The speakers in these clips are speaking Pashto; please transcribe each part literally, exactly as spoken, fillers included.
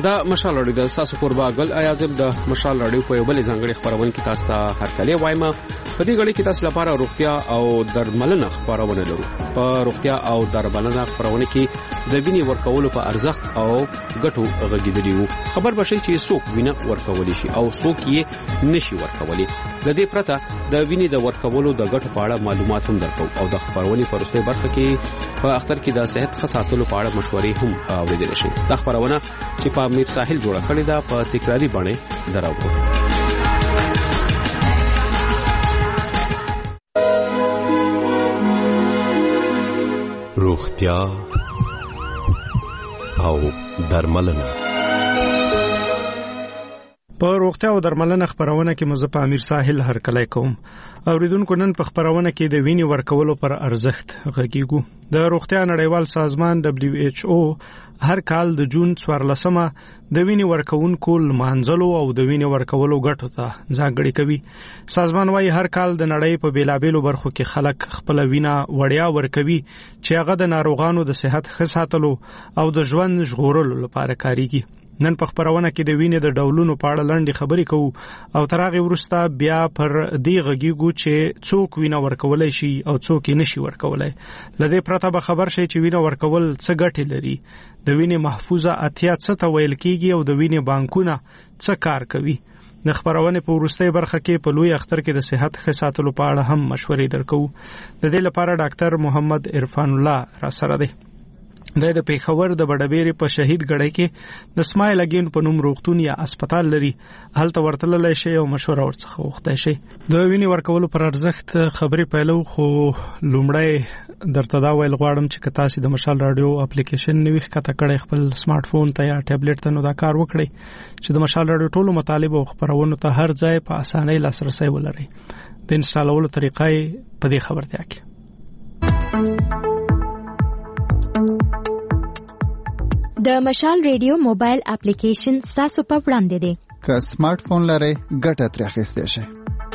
دا مشال رادیو د تاسو قربا ګل ایازم د مشال رادیو په یو بل ځانګړي خبرونه کې تاسو ته هرکلی وایم. په دې غړي کې تاسو لپاره روغتیا او درملنه خبرونه لرو. په روغتیا او درملنه خبرونه کې د وینې ورکولو په ارزښت او ګټو غږیدلی وو. خبر بشي چې څوک وینه ورکول شي او څوک یې نشي ورکولای. د دې پرته د وینې د ورکولو د ګټو په اړه معلومات هم درکو او د خبرونه په وروستۍ برخه کې په اختر کې د صحت خصاتلو په اړه مشورې هم اوریدل شي. د خبرونه چې په امیر ساحل جوړه کړې ده په تکراری باندې دراوو. روغتیا او درملنه. په روغتیا او درملنه خبرونه کې مزه په امیر ساحل هرکلی کوم. اوریدونکو نن په خبرونه کې د وینې ورکولو پر ارزښت غږیږو. د روغتیا نړیوال سازمان دبليو ایچ او هر کال د جون څوارلسمه د وینې ورکونکو لمانځلو او د وینې ورکولو ګټو ته ځانګړي کوي. سازمان وايي هر کال د نړۍ په بیلابېلو برخو کې خلک خپل وینه وړیا ورکوي چې هغه د ناروغانو د صحت ښه ساتلو او د ژوند ژغورلو لپاره کاریږي. نن په خبرونه کې د وینې د ډولونو په اړه لنډې خبرې کوو او تر هغې وروسته بیا پر دې غږیږو چې څوک وینه ورکولی شي او څوک یې نشي ورکولی. له دې پرته به خبر شي چې وینه ورکول څه ګټې لري، د وینې محفوظه اتیا څه ته ویل کېږي او د وینې بانکونه څه کار کوي. د خبرونې په وروستۍ برخه کې په لوی اختر کې د صحت ښه ساتلو په اړه هم مشورې درکوو. د دې لپاره ډاکټر محمد عرفان الله را سره دی. د پیښور د بډبېرې په شهید ګړی کې د سمایل اگین په نوم روغتون یا هسپتال لري. هلته ورتللی شي او مشوره ورڅخه وغوښتی شي. د وینې ورکولو پر ارزښت خبرې پیلو، خو لومړی درته دا ویل غواړم چې که تاسې د مشال راډیو اپلیکیشن نوي ښکته کړی خپل سمارټ فون ته یا ټابلیټ ته، نو دا کار وکړئ چې د مشال راډیو ټولو مطالب او خبرونو ته هر ځای په اسانۍ لاسرسی ولرئ. د انسټالولو طریقه یې په دې خبرتیا کې. د مشال ریډیو موبایل اپلیکیشن تاسو په وړاندې دی. که سمارټ فون لرئ ګټه ترې اخیستی شئ.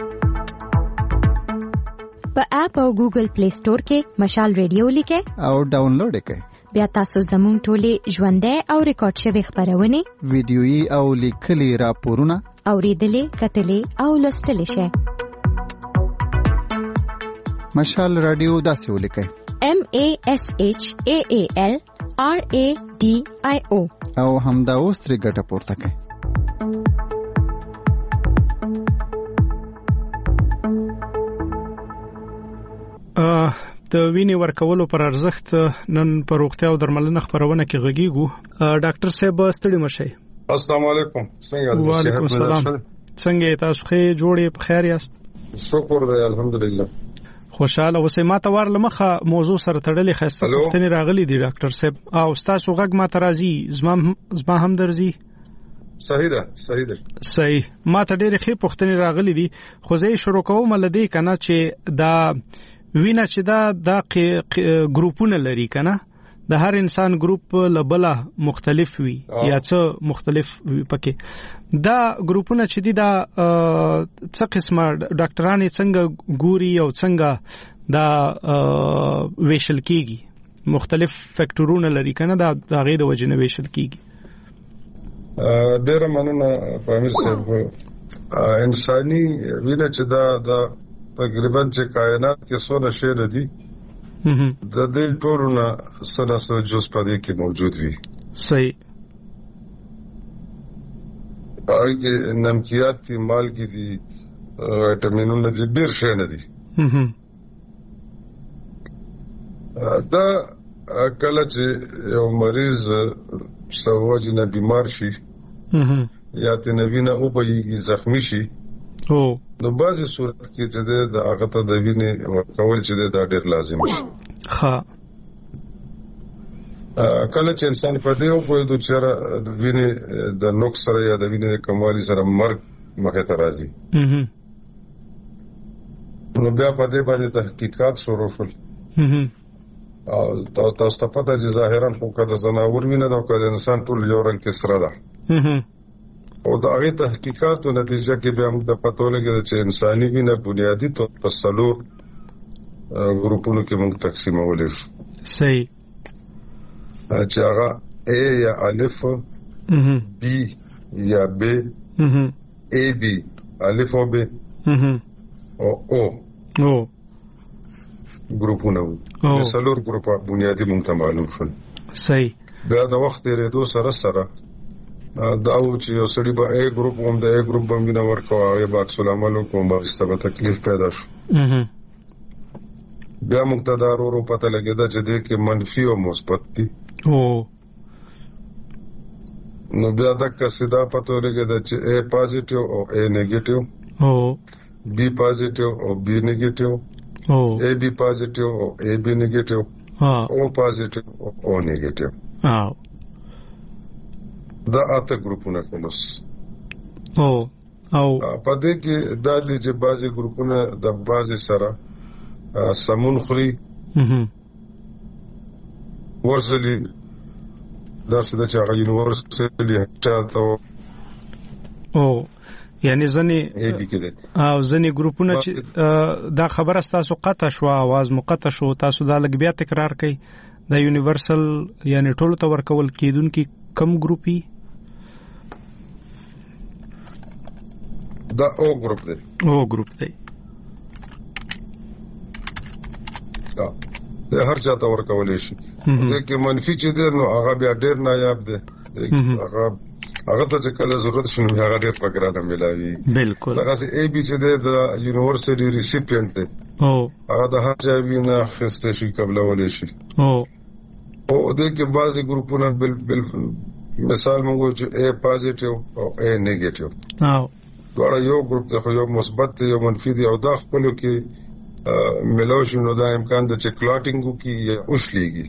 په اپ او ګوګل پلی سٹور کې مشال ریډیو لیکئ او ډاونلوډ یې کړئ. بیا تاسو زموږ ټولې ژوندۍ او ریکارډ شوي خبرونه، ویډیويي او لیکلي راپورونه اوریدلې، کتلې او لوستلی شئ. مشال راډیو داسې ولیکئ: M A S H A A L R A D I O او همدا اوس ترې ګټه پورته کړئ. د وینې ورکولو پر ارزښت نن په روغتیا او درملنه خبرونه کې غږیږو. ډاکټر صاحب ستړي مشئ. السلام علیکم. څنګه یاست؟ وعلیکم السلام. څنګه تاسو ښه جوړې په خیر یاست؟ شکر دی الحمدلله. خوشاله اوسئ. ما ته ور لمخه موضوع سره تړلې خسته پوښتنې راغلي دي ډاکټر صاحب، او تاسو غږ ما ته راځي، زما زما هم درځي؟ صحیح ده صحیح ده صحیح. ما ته ډېرې ښې پوښتنې راغلي دي، خو زه یې شروع کوم له دې که نه چې دا وینه چې دا دا ګروپونه لري که نه، د هر انسان ګروپ له بله مختلف وي یا څه مختلف وي پکې. دا ګروپونه چې دي دا څه قسمه ډاکټران یې څنګه ګوري او څنګه دا ویشل کېږي؟ مختلف فیکټورونه لري که نه، دا د هغې د وجې نه ویشل کېږي. ډېره مننه فامیر صاحب. انساني وینه چې دا دا تقریبا چې کائنات کې څونه شی دي د دې ټولو نه څه نه څه جز په دې کې موجود وي. صحیح. هغه کې نمکیات دي، مالګې دي، ویټامینونه دي، ډېر شی نه دي. دا کله چې یو مریض څه وجې نه بیمار شي یا ترې نه وینه وبهیږي، زخمي شي، نو بعضې صورت کې چې د هغه ته د وینې ورکول چې دی دا ډېر لازم شي. ښه. کله چې انسان په دې وپوهېدو چې یاره د وینې د نقص سره یا د وینې د کموالي سره مرګ مخې ته راځي، نو بیا په دې باندې تحقیقات شروع شول. او تاسو ته پته چې ظاهرا خو که د ځناور وینه ده او که د انسان ټول یو رنګ کې سره ده، او د هغې تحقیقاتو نتیجه کې بیا موږ د پته ولګېده چې انساني وینه بنیادي طور په څلور ګروپونو کې موږ تقسیمولی شو. صحیح. چې هغه A یا الف، بی یا بی ای بی الف او بی او او او ګروپونه وو څلور ګروپه بنیادی مونږ ته معلوم شول. صحیح. بیا د وخت تیرېدو سره سره دا و چې یو سړي به ای ګروپ هم د ای ګروپ به مینه ورکوه هغې به عکس العمل وکړو باغسته به تکلیف پیدا شو. بیا موږ ته دا ورو ورو پته لګېده چې دې کې منفي او مثبت دي. نو بیا دقسې دا پته ولګېده چې ای پازیټیو او ای نیګیټیو، بی پازیټیو او بی نیګیټیو، ای بی پازیټیو او ای بی نیګیټیو، او پازیټیو او او نیګیټیو. دا اته ګروپونه کومس. او او په دې کې دا دي چې بعضي ګروپونه د بعضي سره سمون خوري ورسلي دا څه د چې هغه یونیورسلي چاته او یعنی ځنې او ځنې ګروپونه چې دا خبره ستاسو قطع شو आवाज مقطع شو تاسو دا لږ بیا تکرار کړئ. دا یونیورسل یعنی ټولو ته ورکول کېدونکي کم ګروپي دا او ګروپ دی. او ګروپ دی. دا د هر چا ته ورکولې شي. دا کې منفي چې دی نو هغه بیا ډېر نایاب دی. هغه هغه ته چې کله ضرورت شي نو هغه ډېر په ګرانه ملاوي. بالکل. هغه سي ای بي چې دی د یونیورسيټي ریسیپینټ دی. او هغه د هر چا وینه اخیسته شي قبلولې شي. او او د کې بعضي ګروپونه بل بل مثال موږ چې ای پازیټیو او ای نیګیټیو. او دا یو ګروپ ته یو مثبت دی یو منفي دی او دا خپلو کې ملاو شي نو دا امکان د چې کلاټینګو کې یا اوښلېږي.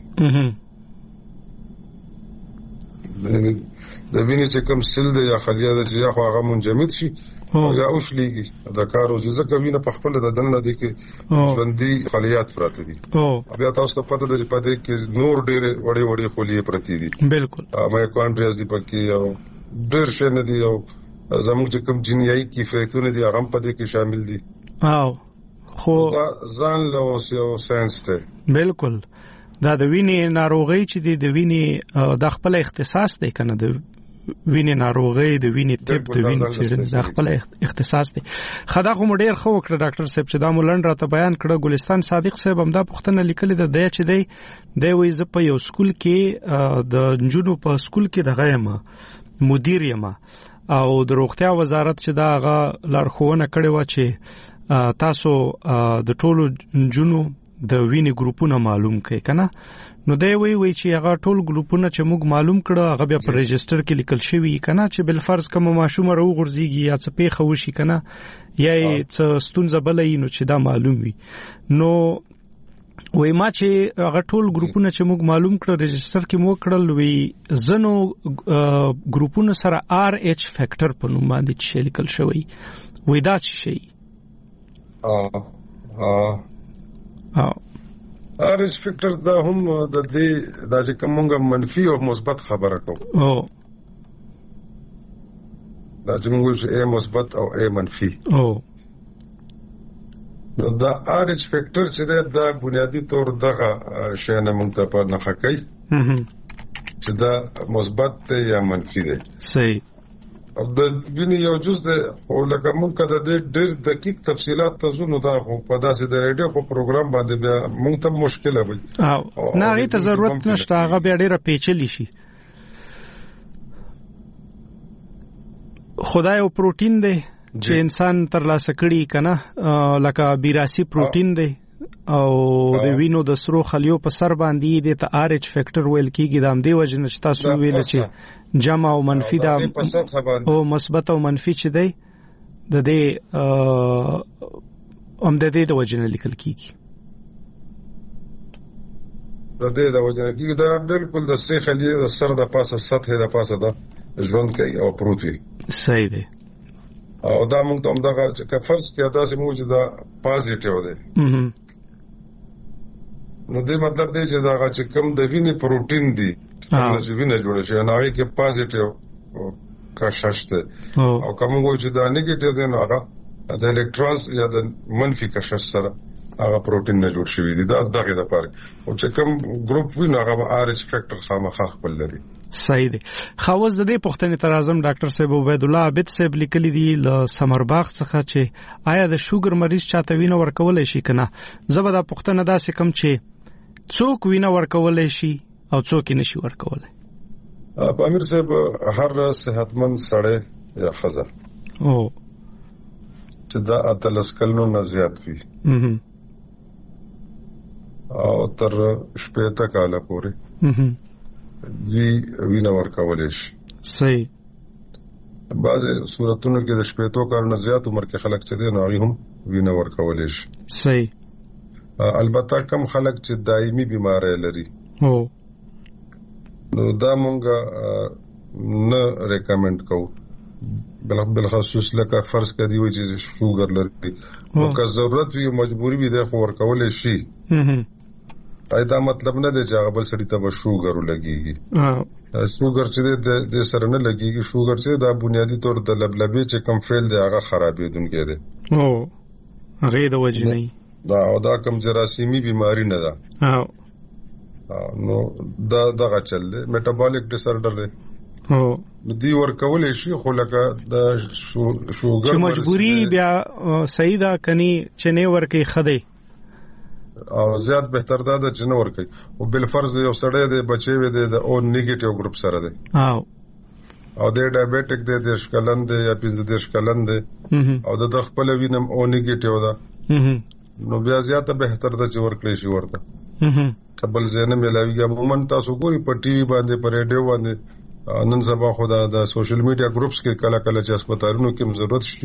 د وینې چې کوم سل دی یا خلیه ده چې یا خو هغه منجمد شي یا اوښلېږي. دا کار وځي ځکه وینه په خپله د دننه دی کې ژوندي خلیات پراته دي. بیا تاسو ته پته ده چې په دې کې نور ډېرې وړې وړې خلیې پرتې دي. بالکل. مایکوانډریاز دي پکې او ډېر شی نه دي او زموږ چې کوم جینیایي کیفیتونه دي هغه هم په دې کې شامل دي. او خو دا ځان له یو ساینس دی. بالکل. دا د وینې ناروغۍ چې دی د وینې د خپل اختصاص دی کنه د وینې ناروغۍ د وینې تپ د وینې څیړنې د خپل اختصاص دی. خدا خو ډېر خو وکړه ډاکټر صاحب چې دا مولند راته بیان کړه. ګلستان صادق صاحب هم دا پوښتنه لیکلې ده دی چې دی دی وایي زه په یو سکول کې د نجونو په سکول کې دغه یم مدیر یم او د روغتیا وزارت چې دا هغه لارښوونه کړې وه چې تاسو د ټولو نجونو د وینې ګروپونه معلوم کړئ کنه. نو دی وی وی چې هغه ټول ګروپونه چې موږ معلوم کړه هغه بیا په رجستر کې لیکل شوی کنه چې بل فرض کوم ماشوم راو غورځيږي یا څه پیښه وشي کنه یا څه ستونزه بلې نو چې دا معلوم وي. نو وای ما چې هغه ټول ګروپونه چې موږ معلوم کړه رجستر کې مو کړل وی زنو ګروپونه سره آر ایچ فیکټر په نوم باندې چې لیکل شوی وای دا څه شي. ا ا او آر ایچ فیکټر دا هم د دې د چې کومه منفي او مثبت خبره کوم. او دا چې موږ ای مثبت او ای منفي. او دا آر ایچ فیکټر چې دا بنیادی طور دغه شی نه موږ ته په نخښه کوي چې دا مثبت دی یا منفي دی. صحیح. او د وینې یو جز دی او لکه موږ که د دې ډېر دقیق تفصیلات ته ځو نو دا خو په داسې د ریډیو په پروګرام باندې بیا موږ ته مشکله وي. نه هغې ته ضرورت نشته هغه بیا ډېره پیچلې شي. خدا یو پروټین دی چې انسان ترلاسه کړي کنه لکه بیراسي پروټین دی او د وینو د سرو خلیو په سر باندې د ته آر ایچ فیکټر ویل کیږي. د همدې وجه نه چې تاسو ویل چې جمع او منفي دا او مثبت او منفي چې دی د دې هم د دې د وجه نه لیکل کیږي. د دې د وجه نه کیږي دا بالکل د سې خلیې د سر د پاسه سطح د پاسه دا ژوند کوي او پروت وي. صحیح دی. او دا موږ ته هم دغه که فرض کړه داسې موږ چې دا پازیټیو دی نو دې مطلب دی چې دا چې کوم د وینې پروټین دی چې وینه جوړه شي نو هغه کې پازیټیو کا شاشته او کوم وګورئ چې دا نیگیټیو دی نو هغه د الکترونز یا د منفي کشش سره هغه پروتین نه جوړ شوی دی. دا دغه د پاره او چې کوم ګروپ وي نو هغه آر ایچ فیکټر خامخا خپل لري. صحیح دی. خواوز د دې پوښتنې تر اعظم ډاکټر صاحب عبید الله عابد صاحب لیکلي دي ل سمرباغ څخه چې آیا د شوګر مریض چاته وینه ورکولای شي کنه. زبر دا پوښتنه داسې کوم چې څوک وینه ورکولای شي او څوک یې نشي ورکولای. په امیر صاحب هر صحتمند سړی یا ښځه او چې دا اتلس کلونو نه زیات وي او تر شپږ کاله پورې وی وینه ورکولای شي. صحیح. بعضې صورتونو کې د شپږ کالو نه زیات عمر کې خلک چې دي نو هغه هم وینه ورکولای شي. صحیح. البته کم خلک چې دایمي بیماری لري او نو دا مونږ نه ریکمند کوو بل بالخصوص لکه فرض کړي وي چې شوګر لري نو که ضرورت وي مجبوري وي د خو ورکولای شي. دا مطلب نه دی چې هغه بل سړي ته به شوګر ولګيږي. شوګر چې د سره نه لګيږي شوګر چې دا بنیادی طور د لبلبې چې کم فعل دی هغه خرابېدونکی دی. او هغه د وجې نه دا او دا کم جراثیمي بیماری نه ده. او نو دا دغه چل دی میټابولیک ډیس آرډر دی. او دی ورکولای شي خو لکه د شوګر چې مجبوری بیا صحیح ده کني چې نه ورکي خدای او زیات بهتر ده چې نه ورکي او بل فرض یو سړی دی بچي وي دی د او نیگیټیو ګروپ سره دی او او د ډایابټیک دی د شکلند دی یا پنځه د شکلند دی او د خپل وینم او نیگیټیو ده نو بیا زیات بهتر ده چې ورکړي شي ورته قبل زینه ملاویږي. عموما تاسو ګوري په ټي وي باندې په ریډیو باندې نن سبا خو د سوشل میډیا ګروپس کې کله کله چې هسپتالونو کې ضرورت شي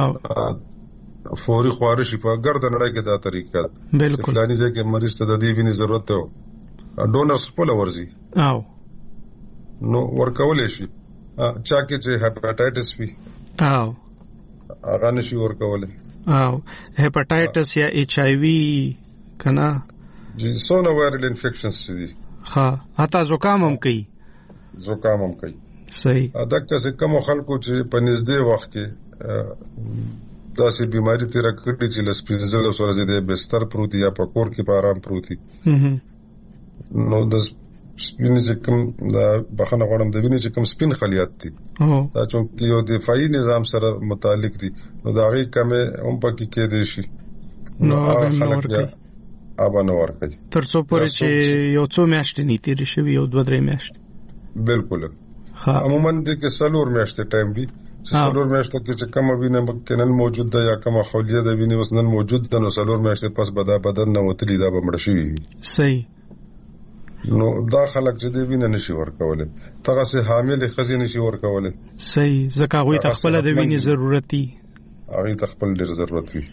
فوري خوارشي په ګرد نړۍ کې دا طریقه بالکل فلاني ځای کې مریض ته د دې وینې ضرورت ته ډونرز خپل ورزي او نو ورکولای شي. چا کې چې هپاټایټس وي او هغه نشي ورکولای او هپاټایټس یا ایچ آی وی کنه جی سونه وایرل انفیکشنز دي. ها حتی زکام هم کوي زکام هم کوي. صحیح. دا که کوم خلکو چې په نږدې وخت کې داسې بیماری تیر کړي چې لسپینځل سره د بستر پروت یا په کور کې په آرام پروت نو د سپین چې کوم د بخنه غوړم د وینې چې کوم سپین خلیات دي دا چې یو دفاعي نظام سره متعلق دي نو دا غي کمه هم پکې کې دي شي نو خلک ابا نو ورکړي تر څو پورې چې یو څو میاشتې نیتی شي یو دوه درې میاشتې. بالکل. عموما د کې سلور میاشتې ټایم دی چې سلور میاشتې کې چې کوم وینه مکنن موجود ده یا کوم خولیه ده وینه وسنن موجود ده نو سلور میاشتې پس به دا بدن نه وتلی دا به مړ شي. صحیح. نو دا خلک چې دی وینه نشي ورکولای تغه سه حامل خزي نشي ورکولای. صحیح. ځکه هغه تخپل د وینې ضرورت دی هغه تخپل ډیر ضرورت وي.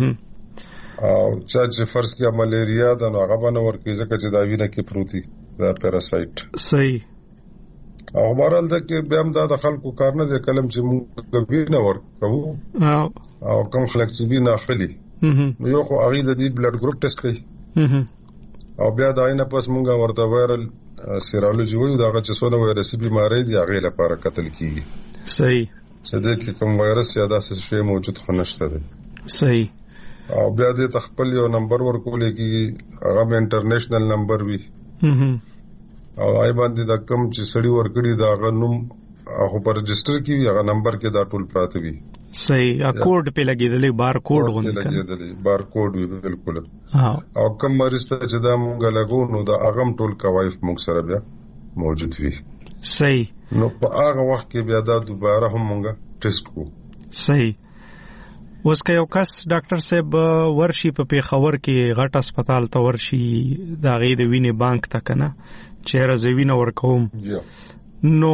او چې فرض کې ملیریا ده نو هغه باندې ورکې ځکه چې دا وینه کې پروتي دا پیراسایت. صحیح. او بهرحال د کې بیا هم دا د خلکو کار نه دی کلم چې موږ وینه ورکو او کوم خلک چې وینه اخلي نو یو خو هغه د دې بلډ ګروپ ټیسټ کوي او بیا دا نه پس موږ ورته وایرل سیرولوژي وایو دا چې څونه وایرسي بیماری دی هغه لپاره قتل کیږي. صحیح. چې د کې کوم وایرس یا داسې شی موجود خو نشته دی. صحیح. او بیا د تخپل یو نمبر ورکول کیږي هغه انټرنیشنل نمبر وي او آی باندې دا کم چې سړی ورکړي دا غنوم هغه پر رجستر کې هغه نمبر کې دا ټول پراته وي. صحیح. ا کوډ په لګیدلې بار کوډ غونډه لګیدلې بار کوډ وي بالکل. او کم مریض ته چې دا مونږ لګو نو دا اغم ټول کوایف مونږ سره بیا موجود وي. صحیح. نو په هغه وخت کې بیا دا دوباره هم مونږ ټیسټ کو. صحیح. اوس که یو کس ډاکټر صاحب ورشي په پیښور کې غټ هسپتال ته ورشي دا غي د وینې بانک ته کنه چیرې زوینه ورکوم نو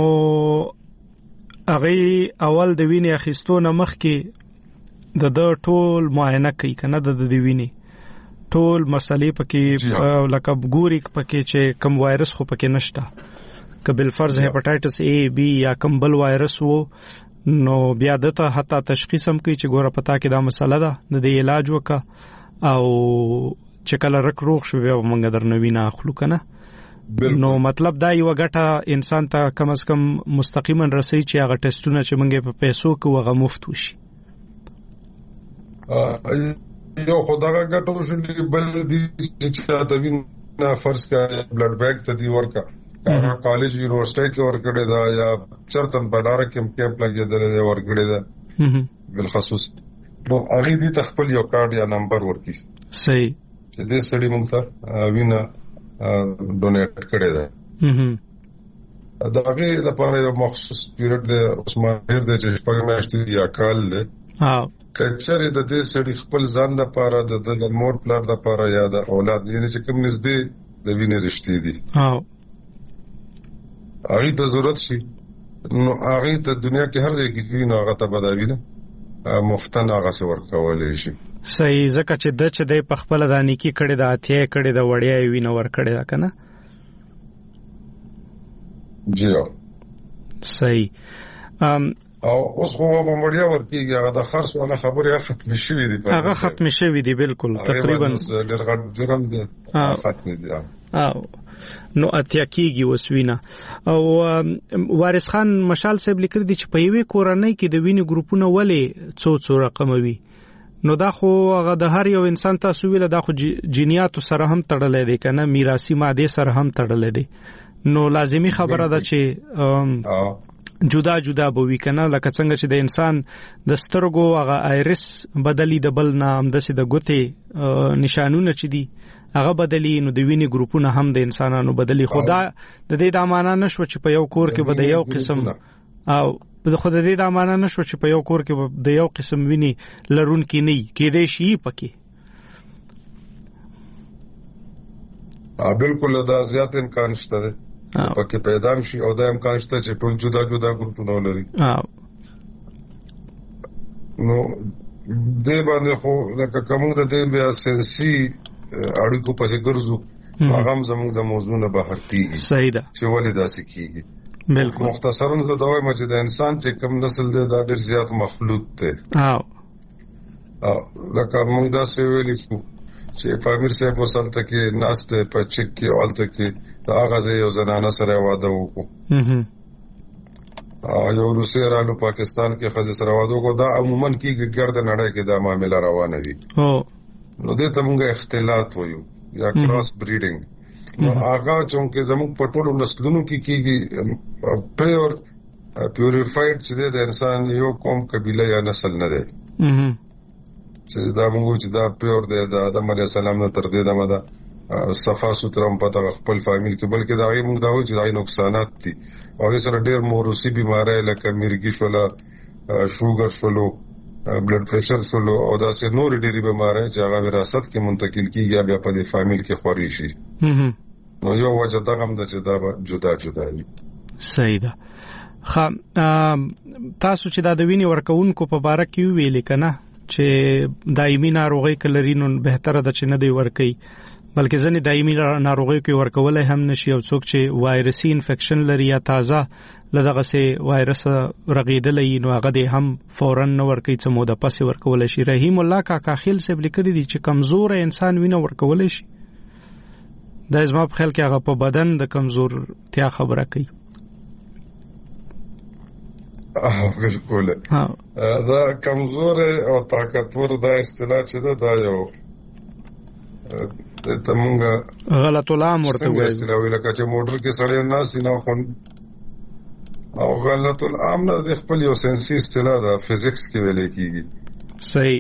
هغه اول د وینې اخیستو نه مخکې د د ټول معاینه کوي کنه د د وینې ټول مسلې پکې لکه ګوري پکې چې کم وایرس خو پکې نشته کبل فرض هپاټایټس ای بی یا کم بل وایرس وو نو بیا دته حتی تشخیص هم کوي چې ګوره پتا کې دا مسله ده د دې علاج وکا او چې کله رک روغ شو بیا موږ درنه وینه اخلو کنه. نو مطلب دا یو غټه انسان ته کم از کم مستقیما رسي چې هغه ټیسټونه چې موږ په پیسو کې وغه مفت وشي. یو خدای ګټو شولې بل دي چې دا وینا فرض کړه بلډ بانک ته دی ورکا هغه کالج یونیورسيټي کې ورکړی دا یا چرتن بلاره کې کیمپ لګیدل دی ورکړی دا بالخصوص نو هغه دي تخپل یو کارت یا نمبر ورکی صحیح چې دې سړي موږ ته وینا ډونیټ کړی دا دا هغه د پاره یو مخصوص پیریډ دی عثمان هر د چې شپږ میاشتې یا کال دی ها کچره د دې سړي خپل ځان د پاره د مور پلار د پاره یا د اولاد یعنی چې کوم نږدې د وینې رښتې دي ها هغه د ضرورت شي نو هغه د دنیا کې هر ځای کې ویني هغه ته بداوی نه مفتن هغه څه ورکولې شي صحیح ځکه چې د چې د خپل د نیکی کړي د اتیا کړي د وړیا ویني ور کړي دا کنه جی صحیح ام او اوس خو په مړیا ورکیږي هغه د خرڅ ولا خبره ختم شوې دي هغه ختم شوې دي بالکل تقریبا ډېر جرم دي ختم دي او نو اتیا کیږي وسوینه او وارث خان مشال صاحب لیکل دي چې په یوې کورنۍ کې د وینې ګروپونه ولې څو څو رقموي نو دا خو هغه د هر یو انسان تاسو ویل دا خو جینیاتو سره هم تړلې دي کنه میراثي ماده سره هم تړلې دي نو لازمی خبره ده چې جدا جدا بوي کنه لکه څنګه چې د انسان د سترګو هغه آیرس بدلی د بل نام د سې د ګوتې نشانونه چې دي هغه بدلی نو د وینې ګروپونه هم د انسانانو بدلی خدا د دې د امانه نشو چې په یو کور کې به د یو قسم او په خود دې د امانه نشو چې په یو کور کې د یو قسم ویني لرون کې نه کېدې شي پکې ا بالکل دا زیات امکان شته پکې پیدا شي او دا امکان شته چې ټول جدا جدا ګروپونه ولري نو دې باندې خو لکه کوم د دې بیا سنسي اړیکو په ګرځو هغه هم زموږ د موضوع نه بهر کیږي صحیح ده چې ولې داسې کیږي بالکل مختصراً زه دا وایم چې د انسان چې کوم نسل دی دا ډېر زیات مخلوط دی او لکه موږ دا څه ویلې شو چې پامیر صاحب وسلته کې ناشته په چک کې اولته کې دا هغه یو زنانه سره واده وکړو او یو روسي رالو پاکستان کې خځه سره واده وکړو دا عموماً کېږي ګرد نړۍ کې دا معاملې روانه وي او نو دې ته موږ اختلاط وایو یا کراس بریډینګ نو هغه چې زموږ په ټولو نسلونو کې کېږي پیور پیوریفاید چې د انسان یو قوم قبيله یا نسل نه دی چې دا موږ چې دا پیور دی د آدم علیه السلام نه تر دې دمه دا صفا سوتره په خپل فامیل کې بلکې دا موږ دا وایو چې دا نقصانات دي او سره ډېر موروثي بيمارۍ لکه مرګي شولا شوګر شولو بلډ پريشر شولو او دا څه نور ډېری بيمارۍ چې هغه وراثت کې منتقل کیږي بیا په دې فامیل کې خوري شي نو یو وجه دا هم د چې دا جدا جدا دي صحیح ده خا تاسو چې دا د ویني ورکوونکو په باره کې ویل کنه چې دایمي ناروغي کلرینو بهتره ده چې نه دی ورکي بلکې ځنې دایمي ناروغي کې ورکول هم نشي او څوک چې وایرسي انفیکشن لري یا تازه لدغه سي وایرس رغیدلې نو هغه دې هم فورن نه ورکي څه موده پسې ورکول شي رحیم الله کاکا خیل صاحب لیکلي دي چې کمزور انسان وینه ورکول شي دا زما په خیال کې هغه په بدن د کمزور تیا خبره کوي بالکل دا کمزور او طاقتور دا اصطلاح چې دا یو ته مونږ غلط العام ورته وایي اصطلاح لکه چې موټر کې سړی ناس نه خون او غلط العام نه د خپل یو سنسي اصطلاح دا فزکس کې ویل کېږي صحیح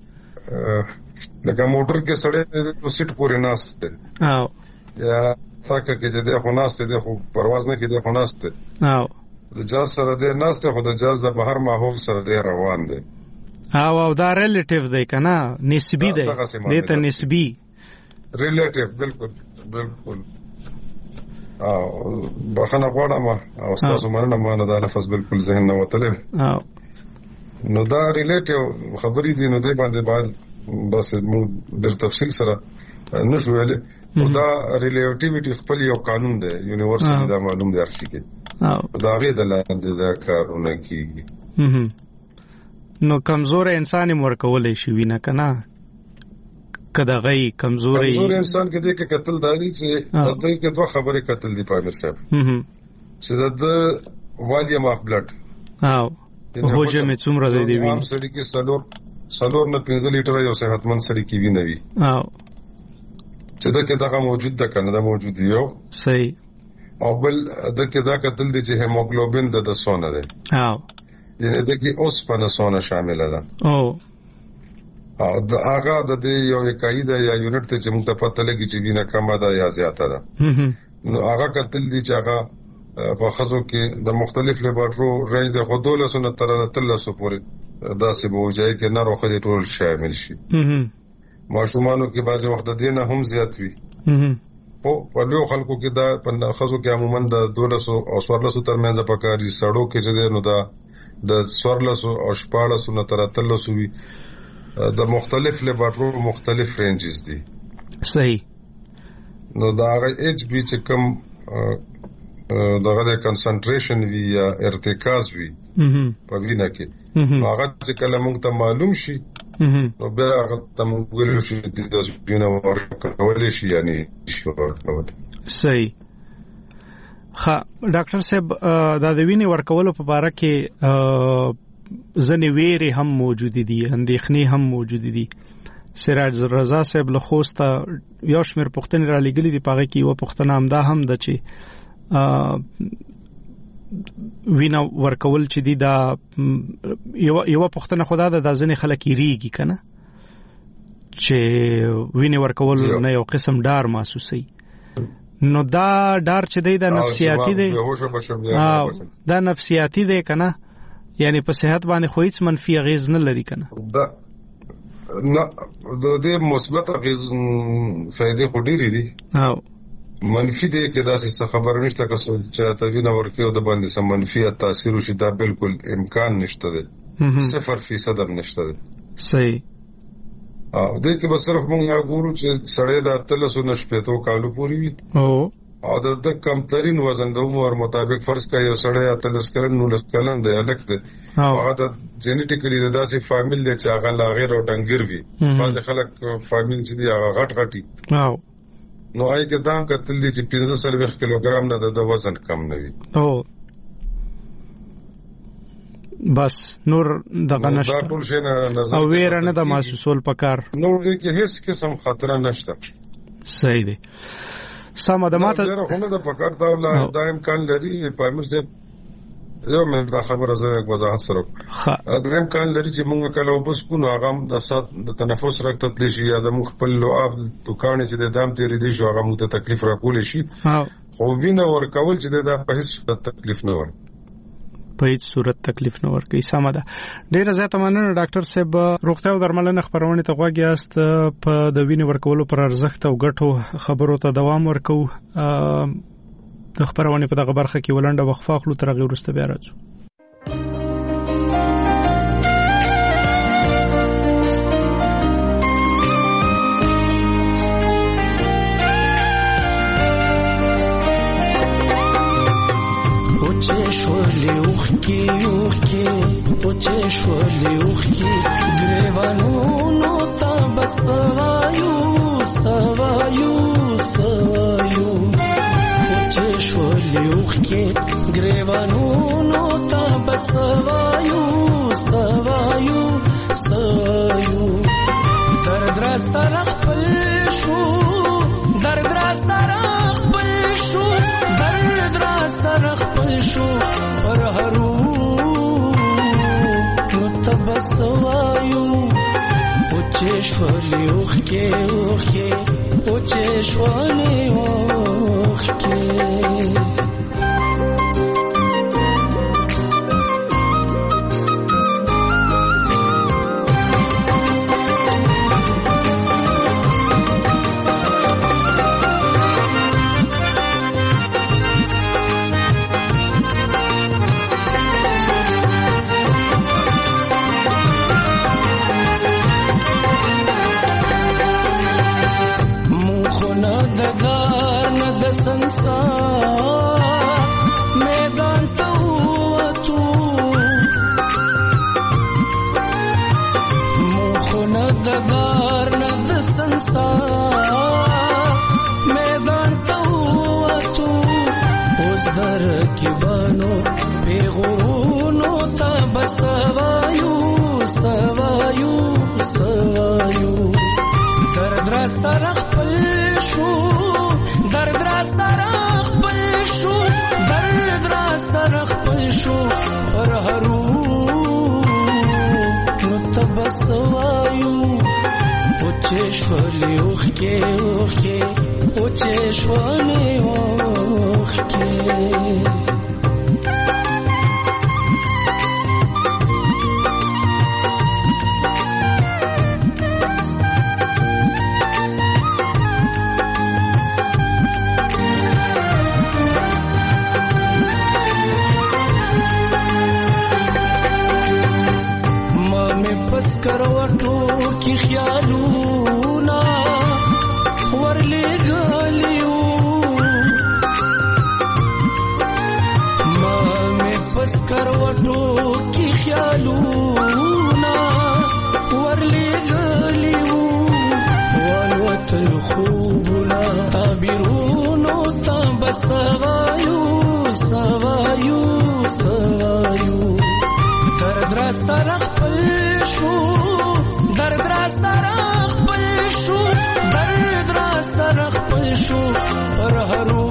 لکه موټر کې سړی د سیټ پورې ناس ته او یا تاکه کې د خو ناس ته د خو پرواز نه کې د خو ناس ته او د جاز سره د ناس ته خو د جاز د بهر ماحول سره ډیر روان دي او او دا ریلیټیو دی کنه نسبی دی دته نسبی ریلیټیو بالکل بالکل او بخنه غواړم او تاسو مننه مانه دا لفظ بالکل ذهن نه وتلې او نو دا ریلیټیو خبرې دي نو دې باندې باندې بس ډېر تفصیل سره نشو ویلې دا ریلیټیویټي خپل یو قانون دی یونیورسال دا معلوم دی ارشي کې دا غي د لاندې دا کارونه کیږي نو کمزور انسان مرکولې شي وینه کنه کدا غي کمزوري کمزور انسان کې د قتل دادي چې د دې کې دوه خبرې قتل دي پامیر صاحب چې د والیم اف بلډ او هوجه مې څومره دی دی عام سړي کې سلور څلور نه پنځه لیټر یو صحتمند سړي کې وینه وي او چې دا کې دا موجود ده کنه دا موجود یو صحیح او بل د کې دا کتل دي چې هیموګلوبین د سونه ده او یعنی د کې اوس په سونه شامل ده او او د هغه د یو قاعده یا یونټ ته چې موږ ته پته لګي چې وینه کمه ده یا زیاته ده نو هغه کتل دي چې هغه په خزو کې د مختلف لیبارټرو رنج د خودوله سونه تر تلسو پورې دا څه به وځي کې نه روخه ټول شامل شي ماشومانو کې بعض وخت د دینه هم زیات وي په ولو خلکو کې دا په خزو کې عموما د دولسو او سورلسو ترمنځ په کاري سړو کې چې نو دا د سورلسو او شپاړسو نه تر تلسو وي د مختلف لیبارټرو مختلف رینجز دي صحیح نو دا هغه ایچ بی چې کوم دغه د کنسنټریشن وی یا ارتکاز وی په وینه کې هغه چې کله موږ ته معلوم شي نو بیا هغه ته موږ ویل شي د وینه ورکول شي یعنی صحیح ها ډاکټر صاحب دا د وینې ورکولو په اړه کې ځنې ویرې هم موجود دي اندېښنې هم موجود دي سراج رضا صاحب له خوسته یو شمېر پوښتنې را لګلې دي په هغه کې یوه پوښتنه همدا هم ده چې وینا ورکول چې دی دا یو یو پښتنه خدا ده د ځنې خلک یریږي کنه چې ویني ورکول نه یو قسم ډار محسوسي نو دا ډار چې دی د نفسیاتی دی دا نفسیاتی دی کنه یعنی په صحت باندې خو هیڅ منفي اغیز نه لري کنه دا نه د دې مثبت اغیز فائدې خو ډېرې دي او منفي دی کې دا څه خبر نشته چې تاسو نه ورکیو د باندې سم منفي تاثیر وشي دا بالکل امکان نشته دی صفر فیصد هم نشته دی صحیح او دې کې به صرف موږ غواړو چې سړی د تلسو نشپېتو کالو پوری وي او او د کمترین وزن د عمر مطابق فرض کړئ یو سړی اتلس کلن نو لس کلن دی الک دی هغه د جینیټیکلی د داسې فامیل دی چې هغه لا غیر او ډنګر وي بعض خلک فامیل چې دی هغه غټ غټي او نو آی کې دا کتل دي چې پنځه سلويخ کیلوګرام نه د وزن کم نه وي او بس نور دغه نشته دا ټول شي نه نظر او ویره نه د محسوسول پکار نو دې کې هیڅ قسم خطر نشته صحیح دی سم د ماته دا خو نه د پکار دا د امکان لري پامیر سے یو مې دا خبره زه وضاحت سره د امکان لري چې موږ کله وبس کو نو هغه د سات د تنفس رکته تل شي یا د مخ خپل لعاب دکان چې د دام تیرې دي شو هغه موږ ته تکلیف راکول شي خو وینه ورکول چې دا په هیڅ تکلیف نه ور په هیڅ صورت تکلیف نه ورکوي سمه ده ډیره زیاته مننه ډاکټر صاحب روغتیا او درملنه خبرونه ته غوږ یاست په د وینې ورکولو پر ارزښت او ګټو خبرو ته دوام ورکو د خبرونه په دغه برخه کې ولنډه وقفه اخلو تر هغه وروسته بیا راځو شورلی اوخکی اوخکی پوچه شورلی اوخکی گریوانونو تا بسوایو سوایو سوایو پوچه شورلی اوخکی گریوانونو تا بسوایو سوایو سوایو درد را سرخ پل شو درد را سرخ پل شو درد را سرخ پل شو پر هرو متبسوایو پوچه شولی اوخی اوخی پوچه شولی اوخی میدان تو تو مخونه ددار ند سنسار میدان تو تو اوس در کی بانو پیغورونو تا بسوایو سوایو سوایو درد را سره خپل شو درد را سره خپل شو درد را سره خپل شو پر هرو نو تبسوایو اوچشولی اوخکې اوخکې اوچشولی اوخکې کروټو کی خیالونا ورلی غلیو ما می پس کروټو کی خیالونا ورلی غلیو والوت خوبنا تعبیرونو تبسوایو سوایو سوایو درد را سره خپل شو درد را سره خپل شو درد را سره خپل شو پر هرو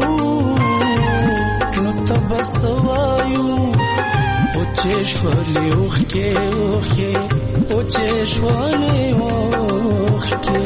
نو تبسوایو اوچشولی اوخکې اوخکې اوچشولی اوخکې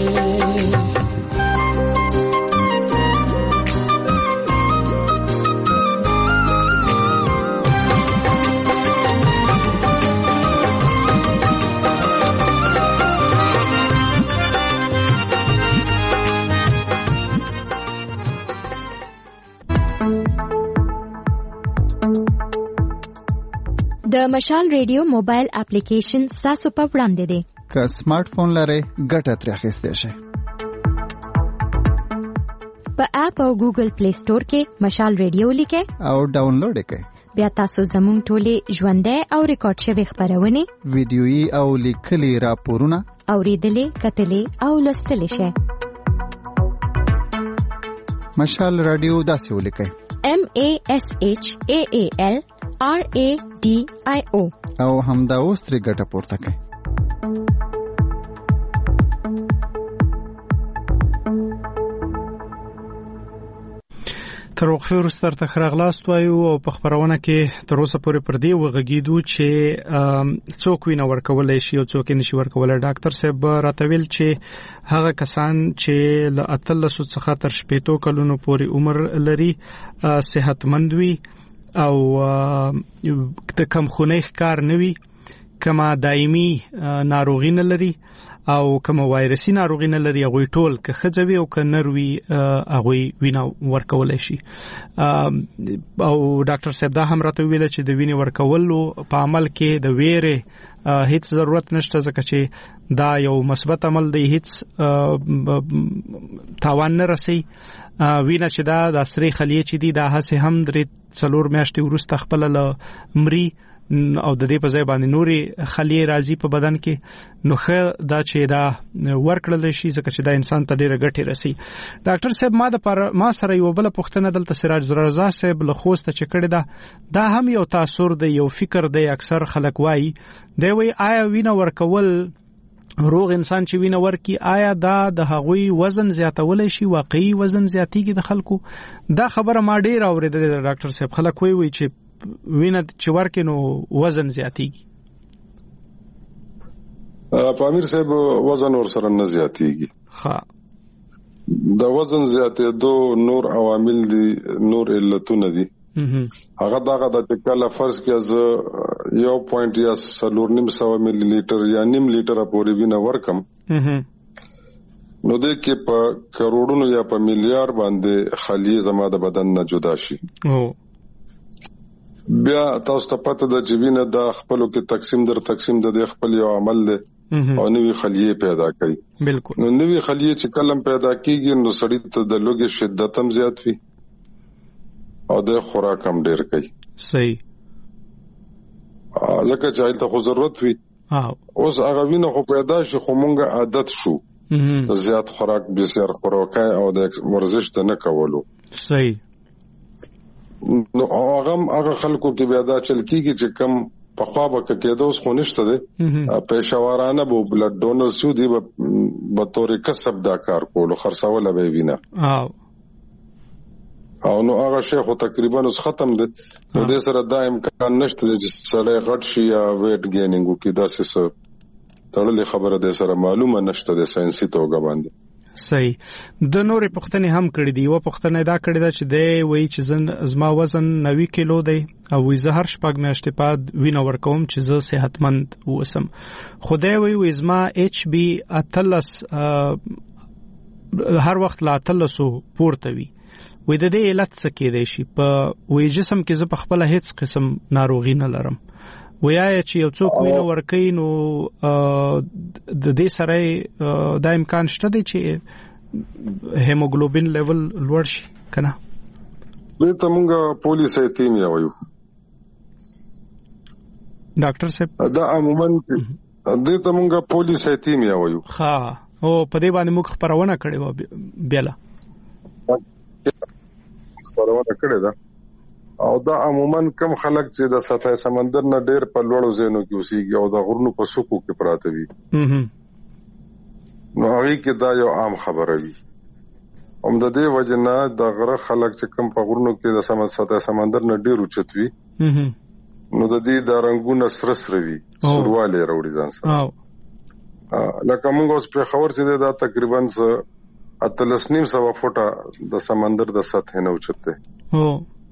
د مشال ریډیو موبایل اپلیکیشن تاسو په وړاندې دی که سمارټ فون لرئ ګټه ترې اخیستی شئ په اپ او ګوګل پلی سٹور کې مشال ریډیو لیکئ او ډاونلوډ یې کړئ بیا تاسو زموږ ټولې ژوندۍ او ریکارډ شوي خپرونې ویډیويي او لیکلي راپورونه اوریدلې کتلې او لوستلې شئ مشال رادیو داسې ولیکئ M A S H A A L R A D I O او همدا اوس ترې ګټه پورته کړئ تر وقفه وروسته تر خراغلاست وایو او په خبرونه کې تر اوسه پورې پر دې وغږیدو چې څوک وینه ورکولای شي او څوک نشي ورکولای. ډاکټر صاحب راتویل چې هغه کسان چې له اتلس څخه تر شپږ کلونو پورې عمر لري صحتمند وي او د کم خونې ښکار نه وي کما دایمي ناروغي نه لري او کوم وایرسي ناروغي نه لري هغه ټول که خځوي او که نروي هغه وینا ورکول شي. او ډاکټر صاحب دا هم راته ویل چې د وینې ورکولو په عمل کې د ویره هیڅ ضرورت نشته ځکه چې دا یو مثبت عمل دی هیڅ تاوان نه رسي. وینا چې دا د سری خلیه چې دی دا هڅه هم درې څلور میاشتې وروسته خپل لمري او د دې په ځای باندې نوري خلیه راځي په بدن کې نو خه دا چې دا ورکړل شي ځکه چې دا انسان ته ډیره ګټه رسي. ډاکټر صاحب ما د پر ما سره یو بل پوښتنه دلته سراج رضا صاحب له خوسته چې کړی دا دا هم یو تاثیر دی یو فکر دی اکثر خلک وایي دی وی آیا وینه ورکول روغ انسان چې وینه ورکی آیا دا د هغوی وزن زیاتول شي واقعي وزن زیاتیږي د خلکو دا خبره ما ډیر اوریدل ډاکټر صاحب خلک وایي وی چې وینه چې ورکی نو وزن زیاتیږي. پامیر صاحب وزن ور سره نه زیاتیږي. ها د وزن زیاتېدو نور عوامل دي نور علتونه دي. هغه دغه د کله فرض کې از یو پوینټ یا سلور نیم سو ملي لیټر یا نیم لیټر پورې وینه ورکم نو د کې په کروڑونو یا په میلیار باندې خلیه زما د بدن نه جدا شي. او بیا تاسو ته پته ده چې وینه د خپلو کې تقسیم در تقسیم د خپل یو عمل له او نوې خلیه پیدا کوي. بالکل نو نوې خلیه چې کلم پیدا کیږي نو سړی ته د لوګي شدت هم زیات وي او د خوراک هم ډیر کوي. صحیح ځکه چې هلته خو ضرورت وي. اوس هغه وینه خو پیدا شي خو مونږه عادت شو زیات خوراک بسیار خوراکای او د ورزش ته نه کولو. صحیح نو هغه هغه خلکو کې بیا دا چل کیږي چې کم په خوا به کېدو اوس خو نشته دی پېښورانه به بلډ ډونرز شو دی به تورې کسب دا کار کولو خرڅوله به وینه او نو هغه شی خو تقریبا اوس ختم دی نو دې سره دا امکان نشته دی چې سړی غټ شي یا ویټ ګینینګ وکړي داسې څه تړلې خبره دې سره معلومه نشته دی ساينسي توګه باندې صحیح د نورې پښتنې هم کړې دی او پښتنې دا کړې ده چې دی وایي چې زن زما وزن نوي کیلو دی او وی زه هر شپږ میاشتې بعد وینه ورکوم چې زه صحتمند اوسم خو دی وایي وی زما ایچ بی اتلس هر وخت لا اتلسو پورته وي وی د دې علت څه کېدای شي په وی جسم کې زه په خپل هیڅ قسم ناروغي نه لرم ویا چې یو څوک وینه ورکوي نو د دې سره دا امکان شته دی چې هیموګلوبین لیول لوړ شي کنه دې ته موږ پولیسایتیمیا وایو ډاکټر صاحب دا عموما دې ته موږ پولیسایتیمیا وایو ها او په دې باندې موږ خبرونه کړې و بیاله خبرونه کړې ده او دا عموما کم خلک چې د سطح سمندر نه ډېر په لوړو ځایونو کې اوسېږي او د غرونو په څوکو کې پراته وي نو هغه کې دا یو عام خبره وي هم د دې وجه نه د غره خلک چې کم په غرونو کې د سمندر سطح سمندر نه ډېر اوچت وي نو د دې د رنگونو سره سره وي سرواله راوړي ځان سره لکه موږ اوس په خبر چې دا تقریبا اتلس نیم سو فوټه د سمندر د سطح نه اوچت دی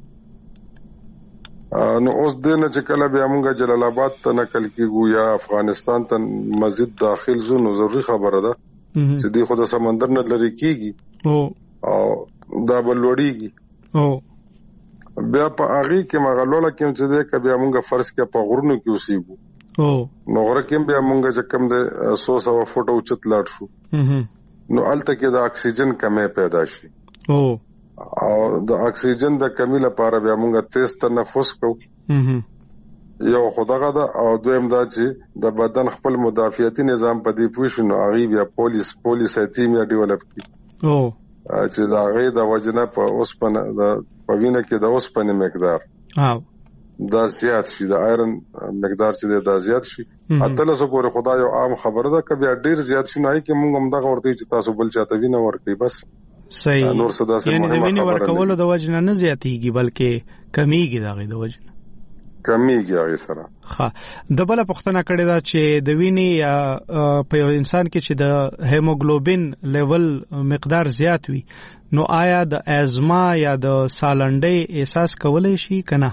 نو اوس دنه چې کله بیا موږ جلال آباد ته نقل کیږو یا افغانستان ته مزید داخل زو نو ضروري خبره ده چې دی خو د سمندر نه لری کیږي او دا بلوړیږي او بیا په اغي کې مغلوله کې چې ده ک بیا موږ فرض کې په غرونو کې اوسېګو او نو غره کې بیا موږ چې کم ده سو سو فوټو اوچت لاړ شو نو الته کې د اکسیجن کمې پیدا شي او او د اکسیجن د کمی لپاره بیا موږ تیز تنفس کوو یو خدغه دا او دویم دا چې د بدن خپل مدافعتي نظام په دې پوښښ نو هغه بیا پولیس پولیسایتیمیا ډیولپ کی او چې دا غي د وجنه په اوسپنه د پوینه کې د اوسپنه مقدار او دا زیات شي د آیرن مقدار چې دا زیات شي اتل سو پورې خدای یو عام خبره ده کبي ډیر زیات شي نه کې موږ هم دا ورته چې تاسو بل چاته وینه ورکړي بس صحیح یعنی د وینې ورکولو د وجنه نه زیاتېږي بلکې کمیږي دغه د وجنه کمیږي هغه سره ښه د بل پښتنه کړي دا چې د وینې په یو انسان کې چې د هیموګلوبین لیول مقدار زیات وي نو آیا د ازما یا د سالنډۍ احساس کولای شي کنه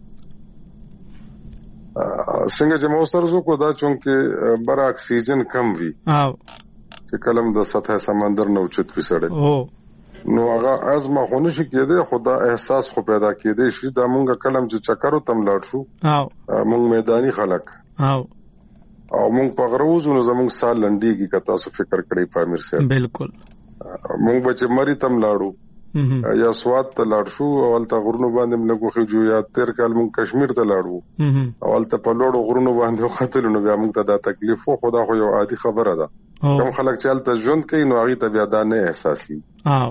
څنګه چې موسترزو کو دا چونکه بر اکسیجن کم وي او چې کلم د سطح سمندر نه اوچت وي سړی او نو هغه ازما خونه شي کېده خدا احساس خو پیدا کېده شي دا مونږ کلم چې چکرو تم لاړ شو او مونږ میداني خلک او او مونږ په غروزو نو زمونږ سال لنډيږي که تاسو فکر کړئ پامیر صاحب بالکل مونږ بچ مری تم لاړو یا سواد ته لاړ شو او الته غرونو باندې موږ خو جو یا تیر کال مونږ کشمیر ته لاړو او الته په لوړو غرونو باندې خاطر نو بیا مونږ ته دا تکلیف خو خدا خو یو عادي خبره ده کوم خلک چې الته ژوند کوي نو هغه ته بیا دا نه احساسي او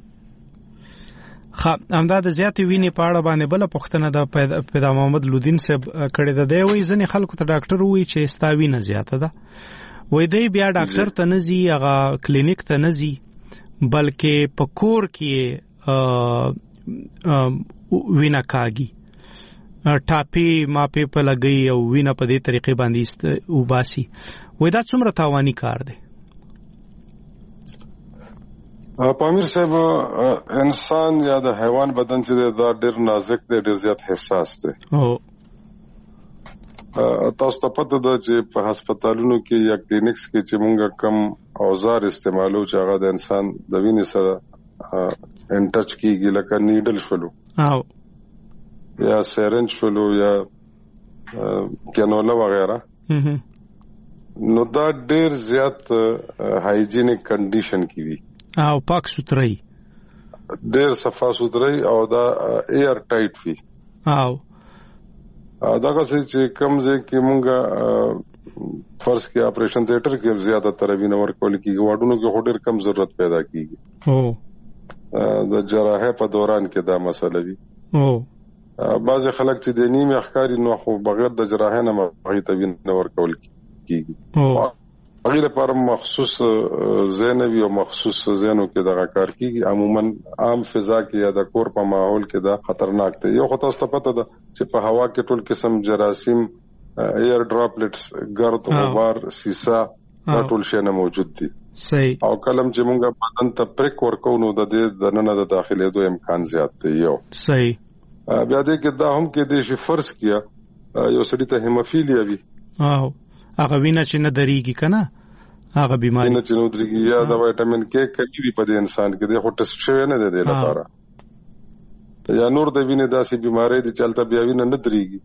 خا همدا د زیاتې وینې په اړه باندې بل پښتنه د پیدا محمد لودین صاحب کړي د دی وی ځنې خلکو ته ډاکټر وی چې استاوینه زیاته ده وای دی بیا ډاکټر ته نه زی هغه کلینیک ته نه زی بلکې په کور کې وینا کاږي ټاپي ماپي په لګي او وینا په دې طریقې باندې وباسي وای دا څومره تاواني کار دی پامیر صاحب انسان یا د حیوان بدن چې دا ډېر نازک دی ډېر زیات حساس دی او تاسو ته پته ده چې په هسپتالونو کې یا کلینیکس کې چې موږ کم اوزار استعمالو چې هغه د انسان د وینې سره ان ټچ کیږي لکه نیډل شولو او یا سرنج شولو یا کینولا وغیرہ نو دا ډېر زیات هایجینیک کنډیشن کې وي او پاک سوتري ډېر صفا سوتري او دا ایر ټایټ وي او دا چې کوم ځای کې مونږه فرض کې اپریشن تھیټر کې زیاته تر وینه ورکول کېږي واډونو کې هډر کم ضرورت پیدا کیږي او د جراحه په دوران کې دا مسله وي او بعض خلک چې د نیمه ښکاری نو خو بغیر د جراحه نه مغې ته وینه ورکول کیږي. هغه لپاره مخصوص زینوي او مخصوص زینو کې دغه کار کیږي. عموما عام فضا کې یا د کور په ماحول کې دا خطرناک دی. یو خو تاسو ته پته ده چې په هوا کې ټول قسم جراثیم، ایر ډراپلیټس، ګرد، غبار، سیسا دا ټول شی نه موجود دي. صحیح. او کلم چې مونږه بدن ته پریک ورکو نو د دې ځننه د داخله دوه امکان زیات دی. یو صحیح. بیا دې کې دا هم کې د شي فرض کیا یو سړی ته هیموفیلیا وي، او هغه وینه چې نه دريږي کنه، هغه بیماری نه چې نه دريږي، یا د وټامین کې کمی وي په انسان کې، د هوټس شوی نه دی لپاره، یا نور د وینې داسې بیماری دي چې البته بیا وینه نه دريږي.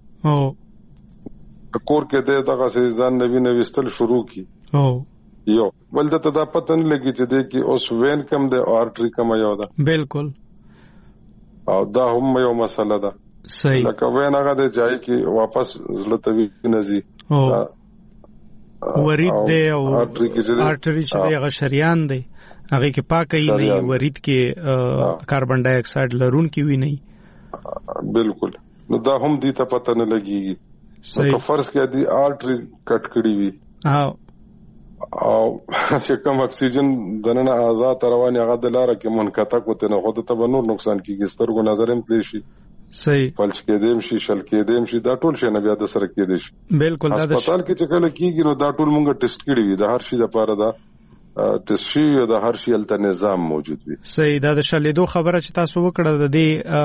او کور کې د دغه ځان نوی نوی استل شروع کی. او یو بل ته دا پته نه لګي چې د کې اوس وین کم د آرټری کم یو ده. بالکل. او دا هم یو مسله ده. صحیح. لکه وین هغه د ځای کې واپس زړه ته وینه زی. او ورید دی او آرټری چې دی هغه شریان دی، هغه کې پاکي نه، ورید کې کاربن ډای اکساید لرون کې وی نه. بالکل. نو دا هم دې ته پته نه لګيږي. صحیح. نو فرض کې دی آرټری کټ کړی وي او او چې کوم اکسیجن دنه آزاد رواني هغه د لار کې منقطع کوته نه خود ته به نور نقصان کیږي، سترګو نظر هم تلی شي. صحیح. فلج کې دیم شي، شل کې دیم شي، دا ټول شي نه بیا د سره کې دي شي. بالکل. دا هسپتال کې چې کله کیږي نو دا ټول مونږه ټیسټ کړی وي، د هر شي لپاره دا ټیسټ شي او د هر شي الته نظام موجود وي. صحیح. دا د شلیدو خبره چې تاسو وکړه د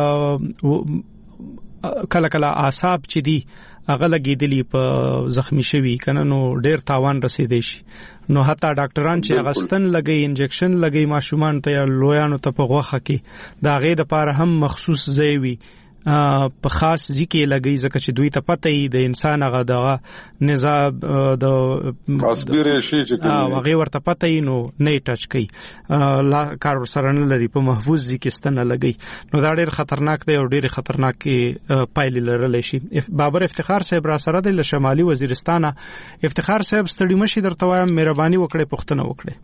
دې کله کله اعصاب چې دي هغه لګیدلی په زخمی شوی کنه نو ډیر تاوان رسیدي شي، نو حتی ډاکټران چې غستن لګي، انجکشن لګي ماشومان ته یا لویانو ته په غوخه کې دا غي د پاره هم مخصوص ځای وي په خاص ځکه لګي ځکه چې دوی ته پته ای د انسان هغه دغه نظام د اصبري شي چې هغه ورته پته ای نو نه ټچ کوي، لا کار سره نه لري، په محفوظ ځکه ستنه لګي، نو دا ډیر خطرناک دی او ډیر خطرناک پایلې لرلی شي. بابر افتخار صاحب را سره د شمالي وزیرستان. افتخار صاحب ستړي مشي درته وایم، مهرباني وکړئ پوښتنه وکړئ.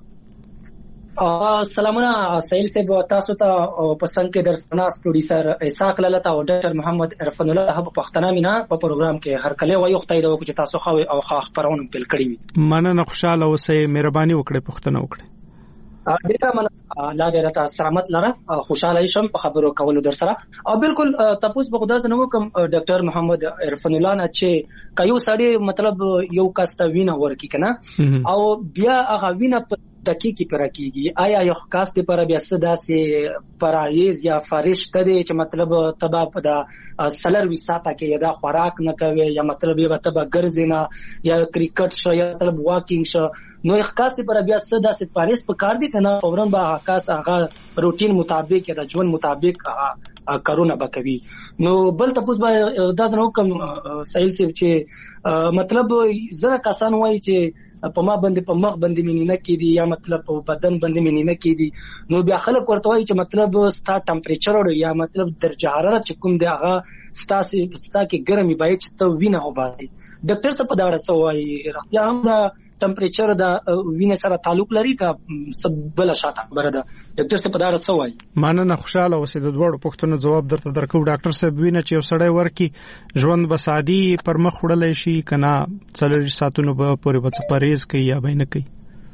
سلامونه سهیل صاحب، تاسو ته پسند کې درسناس پروډوسر اسحاق لالتا او ډاکټر محمد عرفان الله په پښتنه مینا په پروګرام کې هر کله وایي خدای دې وکړي تاسو خو او خاص خبرونه پیل کړی وي. مننه، خوشاله اوسئ، مهرباني وکړئ پښتنه وکړئ. ډیره مننه، الله دې راته سلامت لره، خوشاله شم په خبرو کولو در سره. او بالکل تاسو په خدا سره کوم ډاکټر محمد عرفان الله نه چې کایو سړی مطلب یو کاسته وینه ورکی کنه او بیا هغه وینه دقیقی پر کیږي، آیا یو خاص دی پر بیا صدا سي پرایز یا فرشته دی چې مطلب تبا په دا سلر وساته کې یا خوراک نه کوي یا مطلب یو تبا ګرځینا یا کرکټ شو یا مطلب واکینګ شو، نو یو خاص دی پر بیا صدا سي پاریس په کار دي کنه فورن به خاص هغه روټین مطابق یا د ژوند مطابق کارونه وکوي. نو بل تاسو به دا زنه کوم سهیل سی چې مطلب زره کسان وایي چې په ما باندې په مخ باندې مینه کې دي یا مطلب په بدن باندې مینه کې دي، نو بیا خلک ورته وایي چې مطلب ستا ټمپریچر یا مطلب درجه حرارت چې کوم دی هغه ستا سي ستا کې ګرمي باید چې ته وینه وباسي. ډاکټر څه په دا ډول وایي رښتیا هم دا ټمپریچر دا وینې سره تعلق لري کا بل شاته برده؟ ډاکټر څه په دا ډول وایي. مننه، خوشاله اوسئ. د دوړو پښتنو جواب درته درکو. ډاکټر صاحب وینه چې یو سړی ورکی ژوند بسادي پر مخ وړلای شي کنه څلور ساتونو به پورې بچ پرهیز کوي یا به نه کوي؟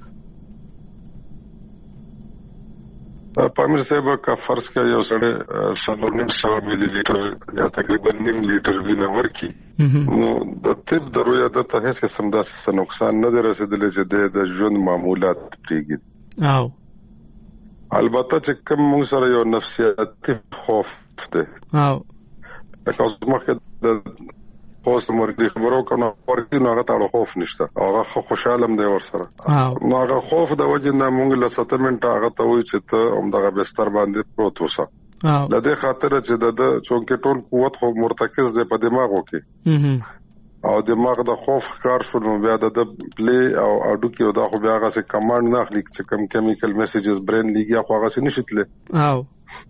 پامیر صاحب کا فرض کا یو سړی څلور نیم سوه ملي لیټر یا تقریبا نیم لیټر وینه ورکی، نو د طب د رویا د ته هیڅ قسم داسې نقصان نه دی رسیدلی چې د ژوند معمولات پرېږدي. او البته چې کوم موږ سره یو نفسیاتي خوف دی، او لکه اوس مخکې د پوسټ مورګ خبرو کنه ورته نو هغه ته خوف نشته، هغه خوشاله هم دی ور سره. نو هغه خوف د وجه نه موږ له سټلمنت هغه ته وایي چې ته هم دغه بستر باندې پروت اوسه، د دې خاطر چې د چونکې ټول قوت خو مرتکز دی په دماغو کې، او دماغ د خوف کار شو نو بیا د پلی او اډو کې دا خو بیا هغه څه کمانډ نه اخلي چې کم کیمیکل میسیجز برین لګي خو هغه څه نشیتله، او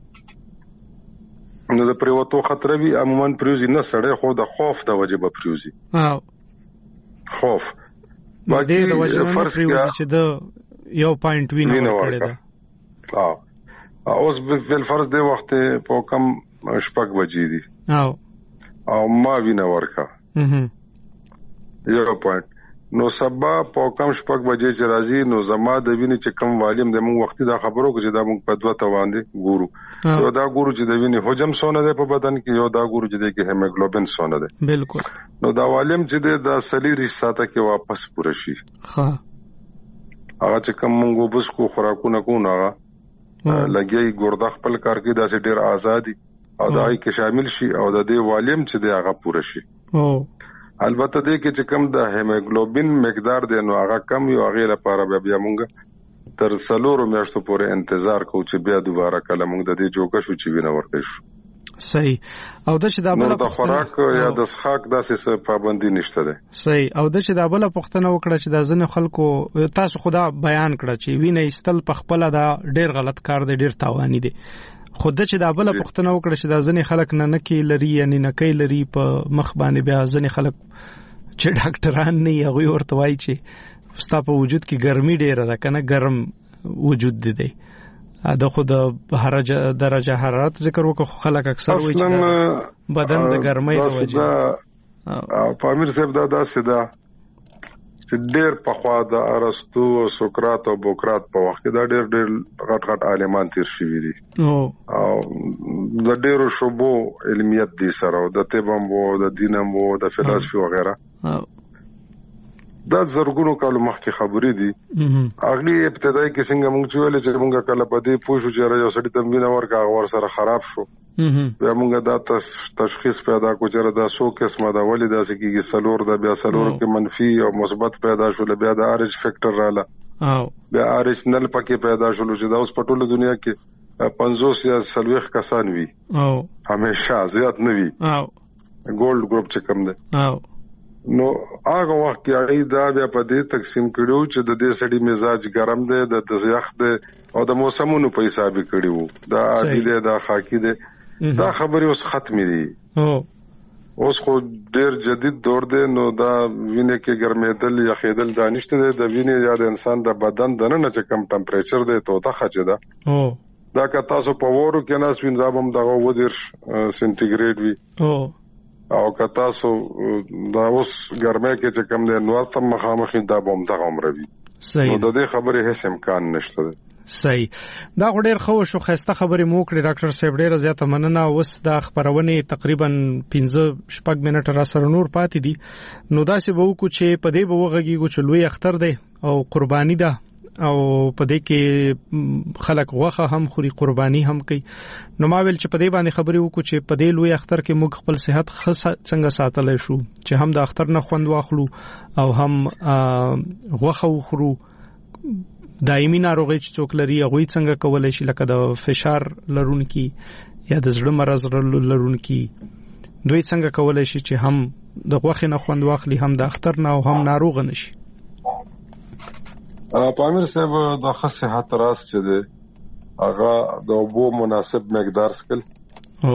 نو د پریوتو خطر وی عموما پریوزي نه سړی خو د خوف د وجه به پریوزي. او خوف باندې د وجه نه پریوزي چې د یو پوینټ وینه ورکړی دا. او اوس بل فرض دی وخت په کم شپږ بجې دي، او او ما وینه ورکا یو پوینټ نو سبا په کم شپږ بجې چې راځي نو زما د وینې چې کم والیم د موږ وختي دا خبرو کې دا موږ په دوه ته باندې ګورو یو دا ګورو چې د وینې حجم څونه دی په بدن کې یو دا ګورو چې د کې هیموګلوبین څونه دی بالکل نو دا والیم چې د سلیری ساته کې واپس پوره شي ها هغه چې کم موږ وبس کو خوراکونه کو نه لګي ګوردا خپل کار کې دا ډېر آزادي او دای کې شامل شي او د دې والیم چې دی هغه پوره شي او البته دې کې چې کم د هیموګلوبین مقدار دی نو هغه کم یو هغه لپاره بیا موږ تر څلورو میاشتو پورې انتظار کوو چې بیا دوباره کله موږ د دې جوګه شو چې وینه ورکړو. صحیح. او د چې دا بل د خوراک یا د څښاک داسې پابندي نشته ده. صحیح. او د چې دا بل پښتنه وکړه چې د ځنه خلکو تاسو خدا بیان کړه چې وینه استل په خپل دا ډیر غلط کار دی، ډیر تاوانی دی. خود چې دا بل پښتنه وکړه چې دا ځنه خلک نه نکي لري یعنی نکي لري په مخ باندې بیا ځنه خلک چې ډاکټران نه یغوي ورته وایي چې ستا په وجود کې ګرمي ډیره ده کنه، ګرم وجود دی دی دا خو د درجه حرارت ذکر وکړو خلک اکثر وایي چې بدن د ګرمۍ د وجې او پامیر صاحب دا داسې ده چې ډېر پخوا د ارسطو او سقراط او بوکرات په وخت کې دا ډېر ډېر غټ غټ عالمان تیر شوي دي او د ډېرو شعبو علمیت دي سره او د طب هم وو، د دین هم وو، د فلسفي وغیره دا زرګونو کالو مخکې خبرې دي. هغه ابتدایي کې څنګه موږ چې ویل چې موږ کله په دې پوه شو چې یو سړی ته وینه ورکړه ور سره خراب شو بیا موږ دا تشخیص پیدا کو چې دا څو قسمه دا ولې داسې کېږي سلور دا بیا سلور کې منفي او مثبت پیدا شول، بیا د آر ایچ فیکټر رااله او بیا آر ایچ نل پکې پیدا شول چې دا اوس په ټوله دنیا کې پنځوس یا سلويخ کسان وي او همیشه زیات نه وي او ګولډ ګروپ چې کم ده او نو هغه وخت کې اړې دا بیا په دې تقسیم کړو چې د دې سړي مزاج ګرم دی، د یخ دی او د موسمونو په حساب کړو، دا عادي دی دا خاکی دی. دا خبرې اوس ختمې دي اوس خو ډېر جدید دور دی. نو دا وینې کې ګرمېدل یا خېدل دا نشته دی، د وینې یا د انسان د بدن دننه چې کم ټمپریچر دی توته خچه ده دا که تاسو په وورو کې ناس وینځاب هم دغه ودېرش سنټیګریډ وي او که تاسو دا اوس ګرمه کې چې کم دی نو تاسو مخامخ دا بوم دغه عمر وي. صحیح. نو د دې خبرې هیڅ امکان نشته. صحیح. دا ډېر خو شو خسته خبرې مو کړې ډاکټر صاحب، ډېر زیاته مننه. اوس دا خبرونه تقریبا پنځه شپږ منټه را سره نور پاتې دي، نو دا څه وو کو چې په دې بوغږیږي چې لوی اختر دی او قرباني ده او په دې کې خلک غوخه هم خوري قرباني هم کوي. نو ما ویل چې په دې باندې خبرې وکړو چې په دې لوی اختر کې موږ خپل صحت څنګه ساتلای شو چې هم د اختر نه خوند واخلو او هم غوخه وخورو. دایمي ناروغي چې څوک لري هغه څنګه کولای شي لکه د فشار لرونکي یا د زړه مرز لرونکي دوی څنګه کولای شي چې هم د غوخه نه خوند واخلي هم د اختر نه او هم ناروغ نشي. پامیر صاحب د صحت راز چې دی هغه د اوبو مناسب مقدار سکل او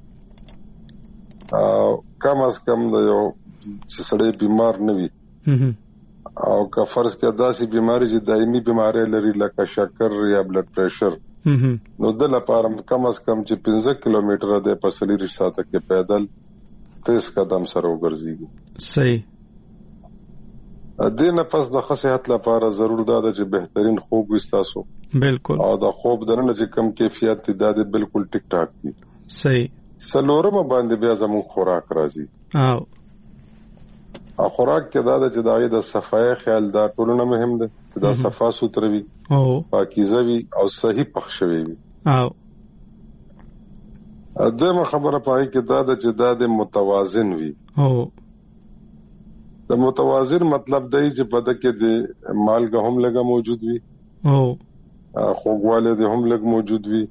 کم از کم د یو چې سړی بیمار نه وي او که فرض کې داسې بیماری چې دایمي بیماری لري لکه شکر یا بلډ پریشر نو د لپاره کم از کم چې پنځه کیلومتره د پسلی رساته کې پیدل تیز قدم سره وګرځي. صحیح. د نه پس د صحت لپاره ضرور ده چې بهترین خوب وستاسو بالکل او د خوب درنه چې کم کیفیت دی د بالکل ټیک ټاک دي. صحیح. سلورم باندې بیا زموږ خوراک راځي او او خوراک کې دا چې دغه د صفای خیال دا ټولنه مهم ده چې دا صفا سوتره وي او پاکیزه وي او صحیح پخښوي وي او دغه خبره پای کې دا چې دا د متوازن وي او د متوازن مطلب دی چې په دغه کې د مالګه هم لګه موجود وي او خوږواله د هم لګ موجود وي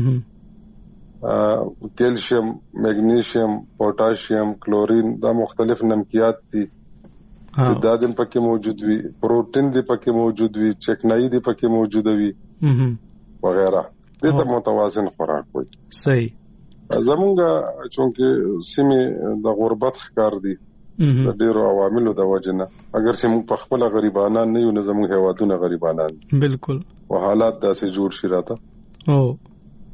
کیلشیم، میګنیشیم، پوټاشیم، کلورین دا مختلف نمکیات دي چې دا دن پکې موجود وي، پروتین دی پکې موجود وي، چکنائی دی پکې موجود وي وغیرہ. دې ته متوازن خوراک وایي. صحیح. زمونږ چونکه سیمه د غربت ښکار دي د ډیرو عواملو د وجنه اگر چې موږ په خپل غریبانان نه یو نه زموږ هیوادونه غریبانان بالکل او حالات داسې جوړ شي راته او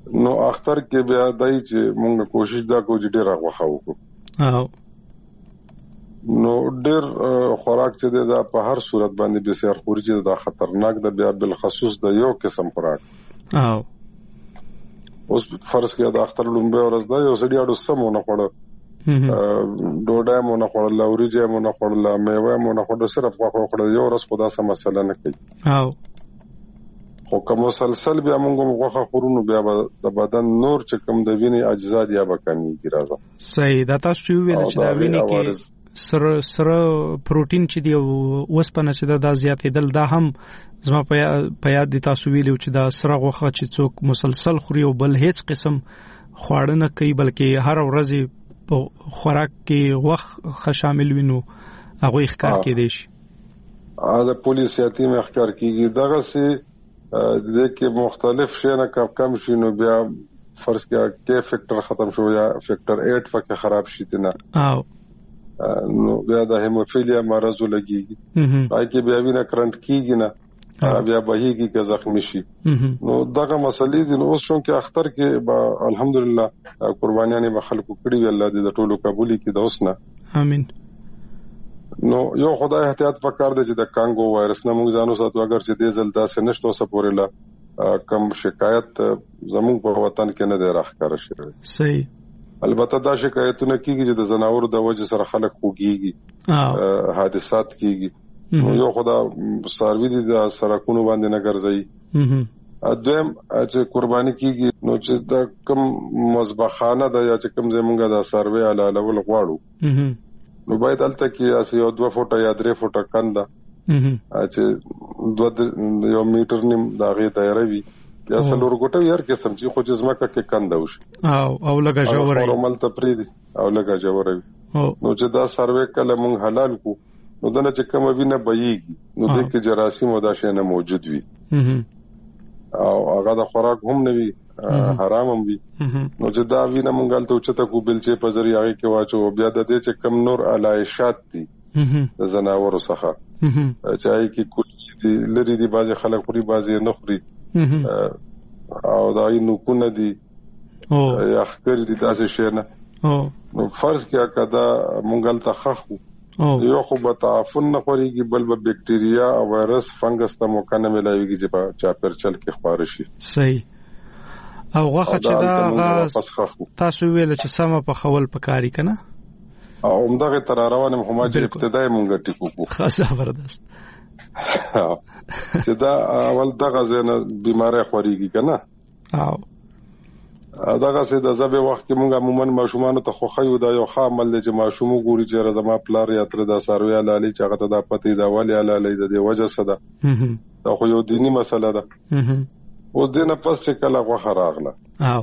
نو اختر کې بیا دای چې موږ کوشش دا کوو چې ډیر غوښه وکړو او نو ډیر خوراک چې دا په هر صورت باندې به سیر خوري چې دا خطرناک ده بیا بل خصوص د یو قسم خوراک او اوس فرض کړه د اختر لومبه ورځ دا یو سړي اډو سمونه خوړه ډوډۍ مو نه خوړل اوريجه مو نه خوړل میوه مو نه خوړل صرف غوښه خوړل یو ورځ خدا سم مسله نه کوي او خو کوم مسلسل بیا موږ غوښه خورونو بیا د بدن نور چې کوم د وینې اجزا دی به کمیږي راځه صحیح دا تاسو چې ویل چې دا وینې کې سره سره پروتین چې دی وسپنه چې دا زیاتېدل دا هم زما په یاد دي تاسو ویلو چې دا سره غوښه چې څوک مسلسل خوري او بل هیڅ قسم خواړه نه کوي بلکې هر ورځ په خوراک کې غوښه شامل وینو هغه ښکار کېدی شي ا د پولیس یاتیم ښکار کیږي دغه سي د کې مختلف شي نه کم کم شي نو بیا فرض کړه کې فیکٹر ختم شو یا فیکٹر آټ فکه خراب شي نه او نو بیا د هیموفیلیا مرض لګيږي پای کې بیا وینه کرنٹ کیږي نه بیا بهيږي که زخمی شي نو دغه مسلې دي نو اوس چې اختر کې با الحمدلله قربانیانه به خلکو کړی وی الله دې د ټولو قبولي کې د اوسنه امين نو یو خدای احتیاط پکار دی چې د کانګو وایرس نه موږ ځانو ساتو اگر چې دې زلدا سه نشته اوسه پورې کم شکایت زموږ په وطن کې نه دی راخاره شوی صحیح البته دا شکایتونه کیږي چې د زناور د وجه سره خلک خوږيږي حادثات کیږي یو خدای سروي دي د سرکونو باندې نه ګرځي ادم چې قرباني کیږي نو چې د کم مذبحانه د یا چې کم زمونږه د سروي علاوه ول غواړو نو باید الته کې اسی یو دوه فوټه یا درې فوټه کنده چې دوه یو میټر نیم دا غي دایره وي یا څلور ګټه یار کې سم چې خو جسمه کې کنده وشي او او لګا جوړي او مل تپریدي او لګا جوړي نو چې دا سروي کله مونږ حلال کو نو دنه چې کوم وینه بېږي نو د کې جراثیم او دا شی نه موجود وي او هغه د خوراک هم نه وي حرام هم وي نو چې دا وینه مونږ ته چته کو بل چې په ذریعہ کې واچو بیا د دې چې کم نور علایشات دي د زناورو څخه چای کې کولی دي لري دي باز خلک خوري بازي نه خوري او دا نو کو نه دي او یا خبر دي تاسو شي نه نو فرض کې کدا مونږ ته خخو یو خو به تعفن نه خوريږي بل به بکټیریا او وایرس فنګس ته موقع نه ملایوي چې په چاپر چل کې خبر شي صحیح او غوښه چې دا غاز تاسو ویل چې سم په خول پکاري کنه او همدغه تر روانه محمد ابتدای مونږ ټیکو کو خاصه زبردست چې دا اول دغه زنه بیماری خوريږي کنه او دغه سي د زبې وخت کې مونږه عموما ماشومان ته خو خيو دا یو خامل چې ماشوم ګوري چې رضما پلار یا تر دا سروي علالي چې هغه ته د پتی دا ولي علالي د دې وجه صدا دا خو یو دینی مسله ده اوس دینه پس چې کله غوښه راغله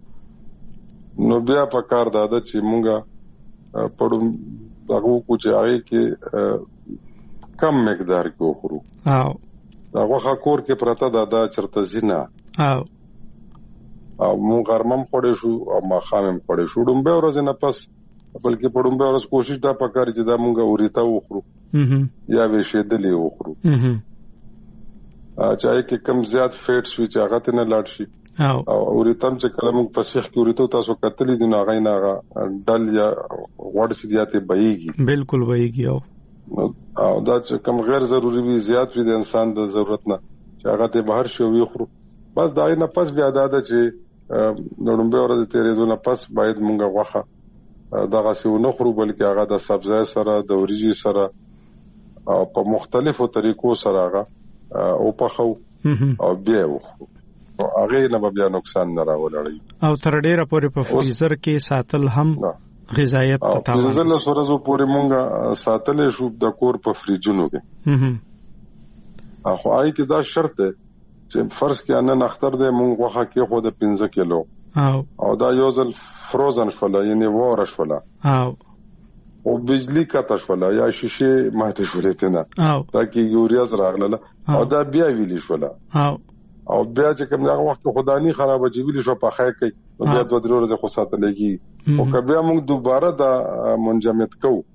او نو بیا په کار دا ده چې مونږه پړم دغه کو چې هغه کې کم مقدار کې وخورو او دا غوښه کور کې پرته ده دا چرته زینا او او مونږ غرمم پړې شو او ما خامم پړې شو ډومبه ورځ نه پس بلکې پړومبه ورځ کوشش دا پکاري چې دا مونږه اوريتا وخورو یا وې شیدلې وخورو چاہے کې کم زیات فیټس وي چې هغه ته نه لاړ شي او اوريتم چې کله موږ پسیخ کې اوريتو تاسو کتلې دي نو هغه نه هغه ډل یا وړ شي زیاتې بهيږي بالکل بهيږي او او دا چې کم غیر ضروري وي زیات وي د انسان د ضرورت نه چې هغه ته بهر شي وي خورو بس دا نه پس بیا دا چې نړمبه ورځ تیرې نه پس باید موږ غوښه دغه څه نه خورو بلکې هغه د سبزی سره د اوریجی سره او په مختلفو طریقو سره هغه او په خو او بیا وخورو او هغه نه بیا نقصان نه راوړي او تر ډیره پورې په فریزر کې ساتل هم غذایت ته تاوان فریزر له سره زو پورې مونږه ساتلې شو د کور په فریجونو کې هم اخو آی کې دا شرط دی چې فرض کې ان اختر دې مونږ وخه کې خو د پنځه کیلو او او دا یو ځل فروزن شولا یعنی واره شولا او او بجلی کاته شولا یا شیشه ماته شولې تنه او دا کې یوریا زراغله او دا بیا ویلی شولا او او بیا چې کوم هغه وخت خدانی خراب چې ویلی شو په خای کوي نو بیا دوه درو ورځې خو ساتلېږي او کبه موږ دوباره دا منجمد کوو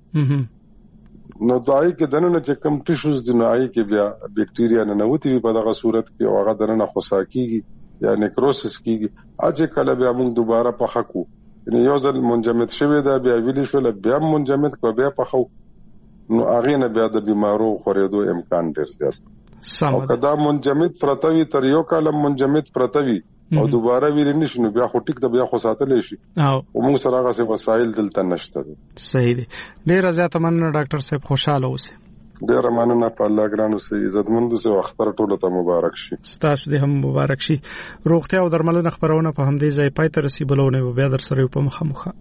نو دای کې دنه چې کم ټیشوز دی نو آی کې بیا بکټیریا نه نوتی په دغه صورت کې او هغه دنه خصا کیږي یا نیکروسس کیږي اځه کله بیا موږ دوباره پخه کو یعنی یو ځل منجمد شوی دا بیا ویلی شول بیا منجمد کو بیا پخو نو هغه نه بیا د بیمارو خورېدو امکان ډیر زیات او کدا منجمد پرتوي تر یو کال منجمد پرتوي او دوباره ویل نشو بیا خو ټیک د بیا خو ساتلې شي او موږ سره هغه څه وسایل دلته نشته. صحیح دی. ډیر زیات مننه ډاکټر صاحب، خوشاله اوسئ. ډیر مننه په الله ګرانو سي عزتمند سي اختر ټولو ته مبارک شي. ستاسو دې هم مبارک شي. روغتیا او درملنه خبرونه په همدې ځای پای ته رسیدلونه بیا در سره په مخه مخه.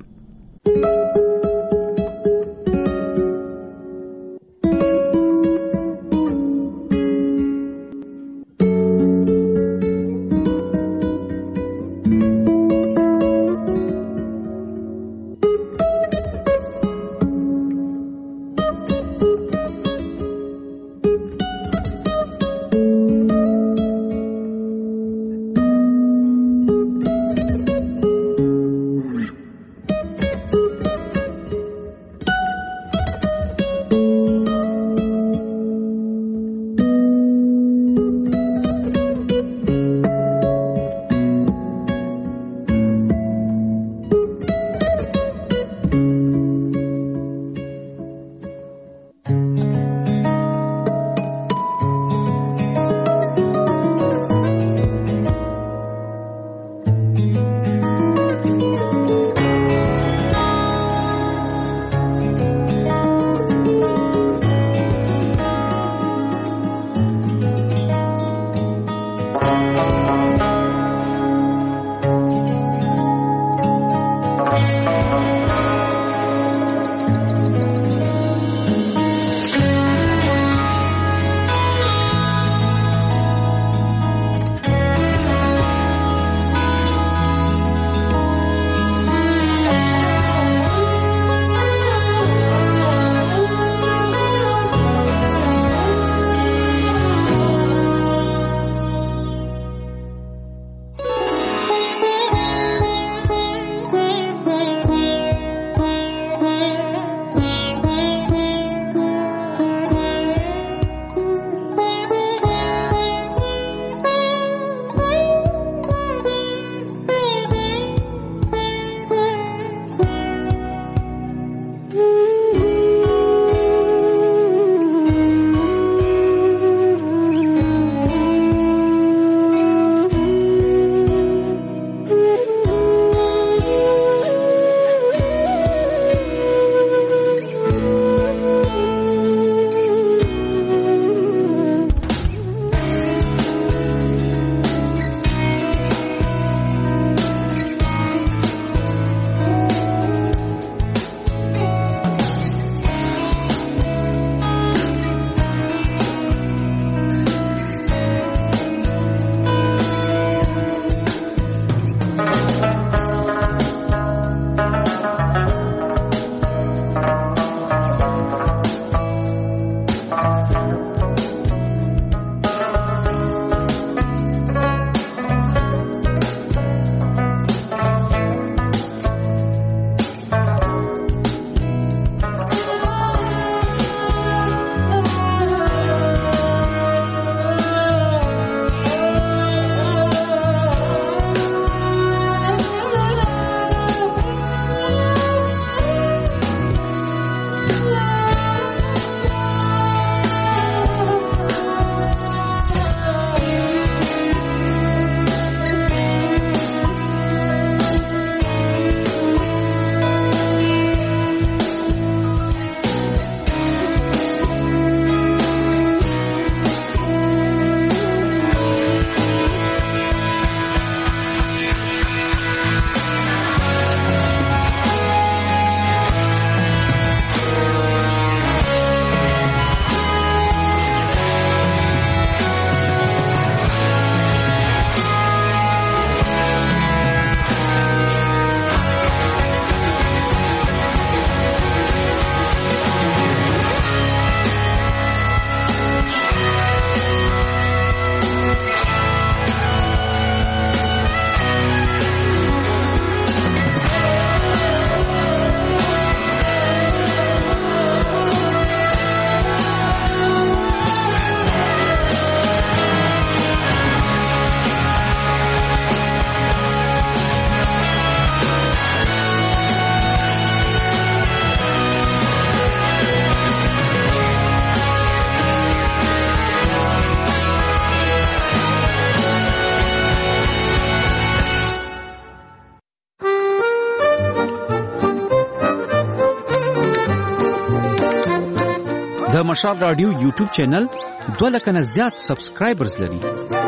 مشال رادیو یوټیوب چینل دوه لک نه زیات سبسکرایبرز لري.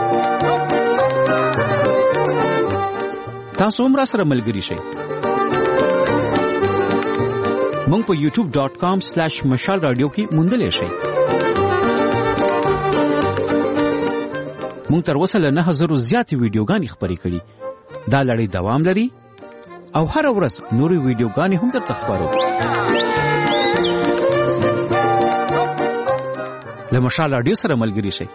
تاسو هم را سره ملګري شئ. مونږ په یوټیوب ډاٹ کام سلیش مشال رادیو کې موندلې شئ. مونږ تر اوسه له نه هزارو زیاتې ویډیوګانې خپرې کړي. دا لړۍ دوام لري او هر ورځ نورې ویډیوګانې هم درته خپرو. له مشال رادیو سره ملګري شئ.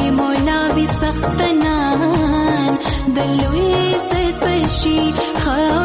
دلوي زد بشي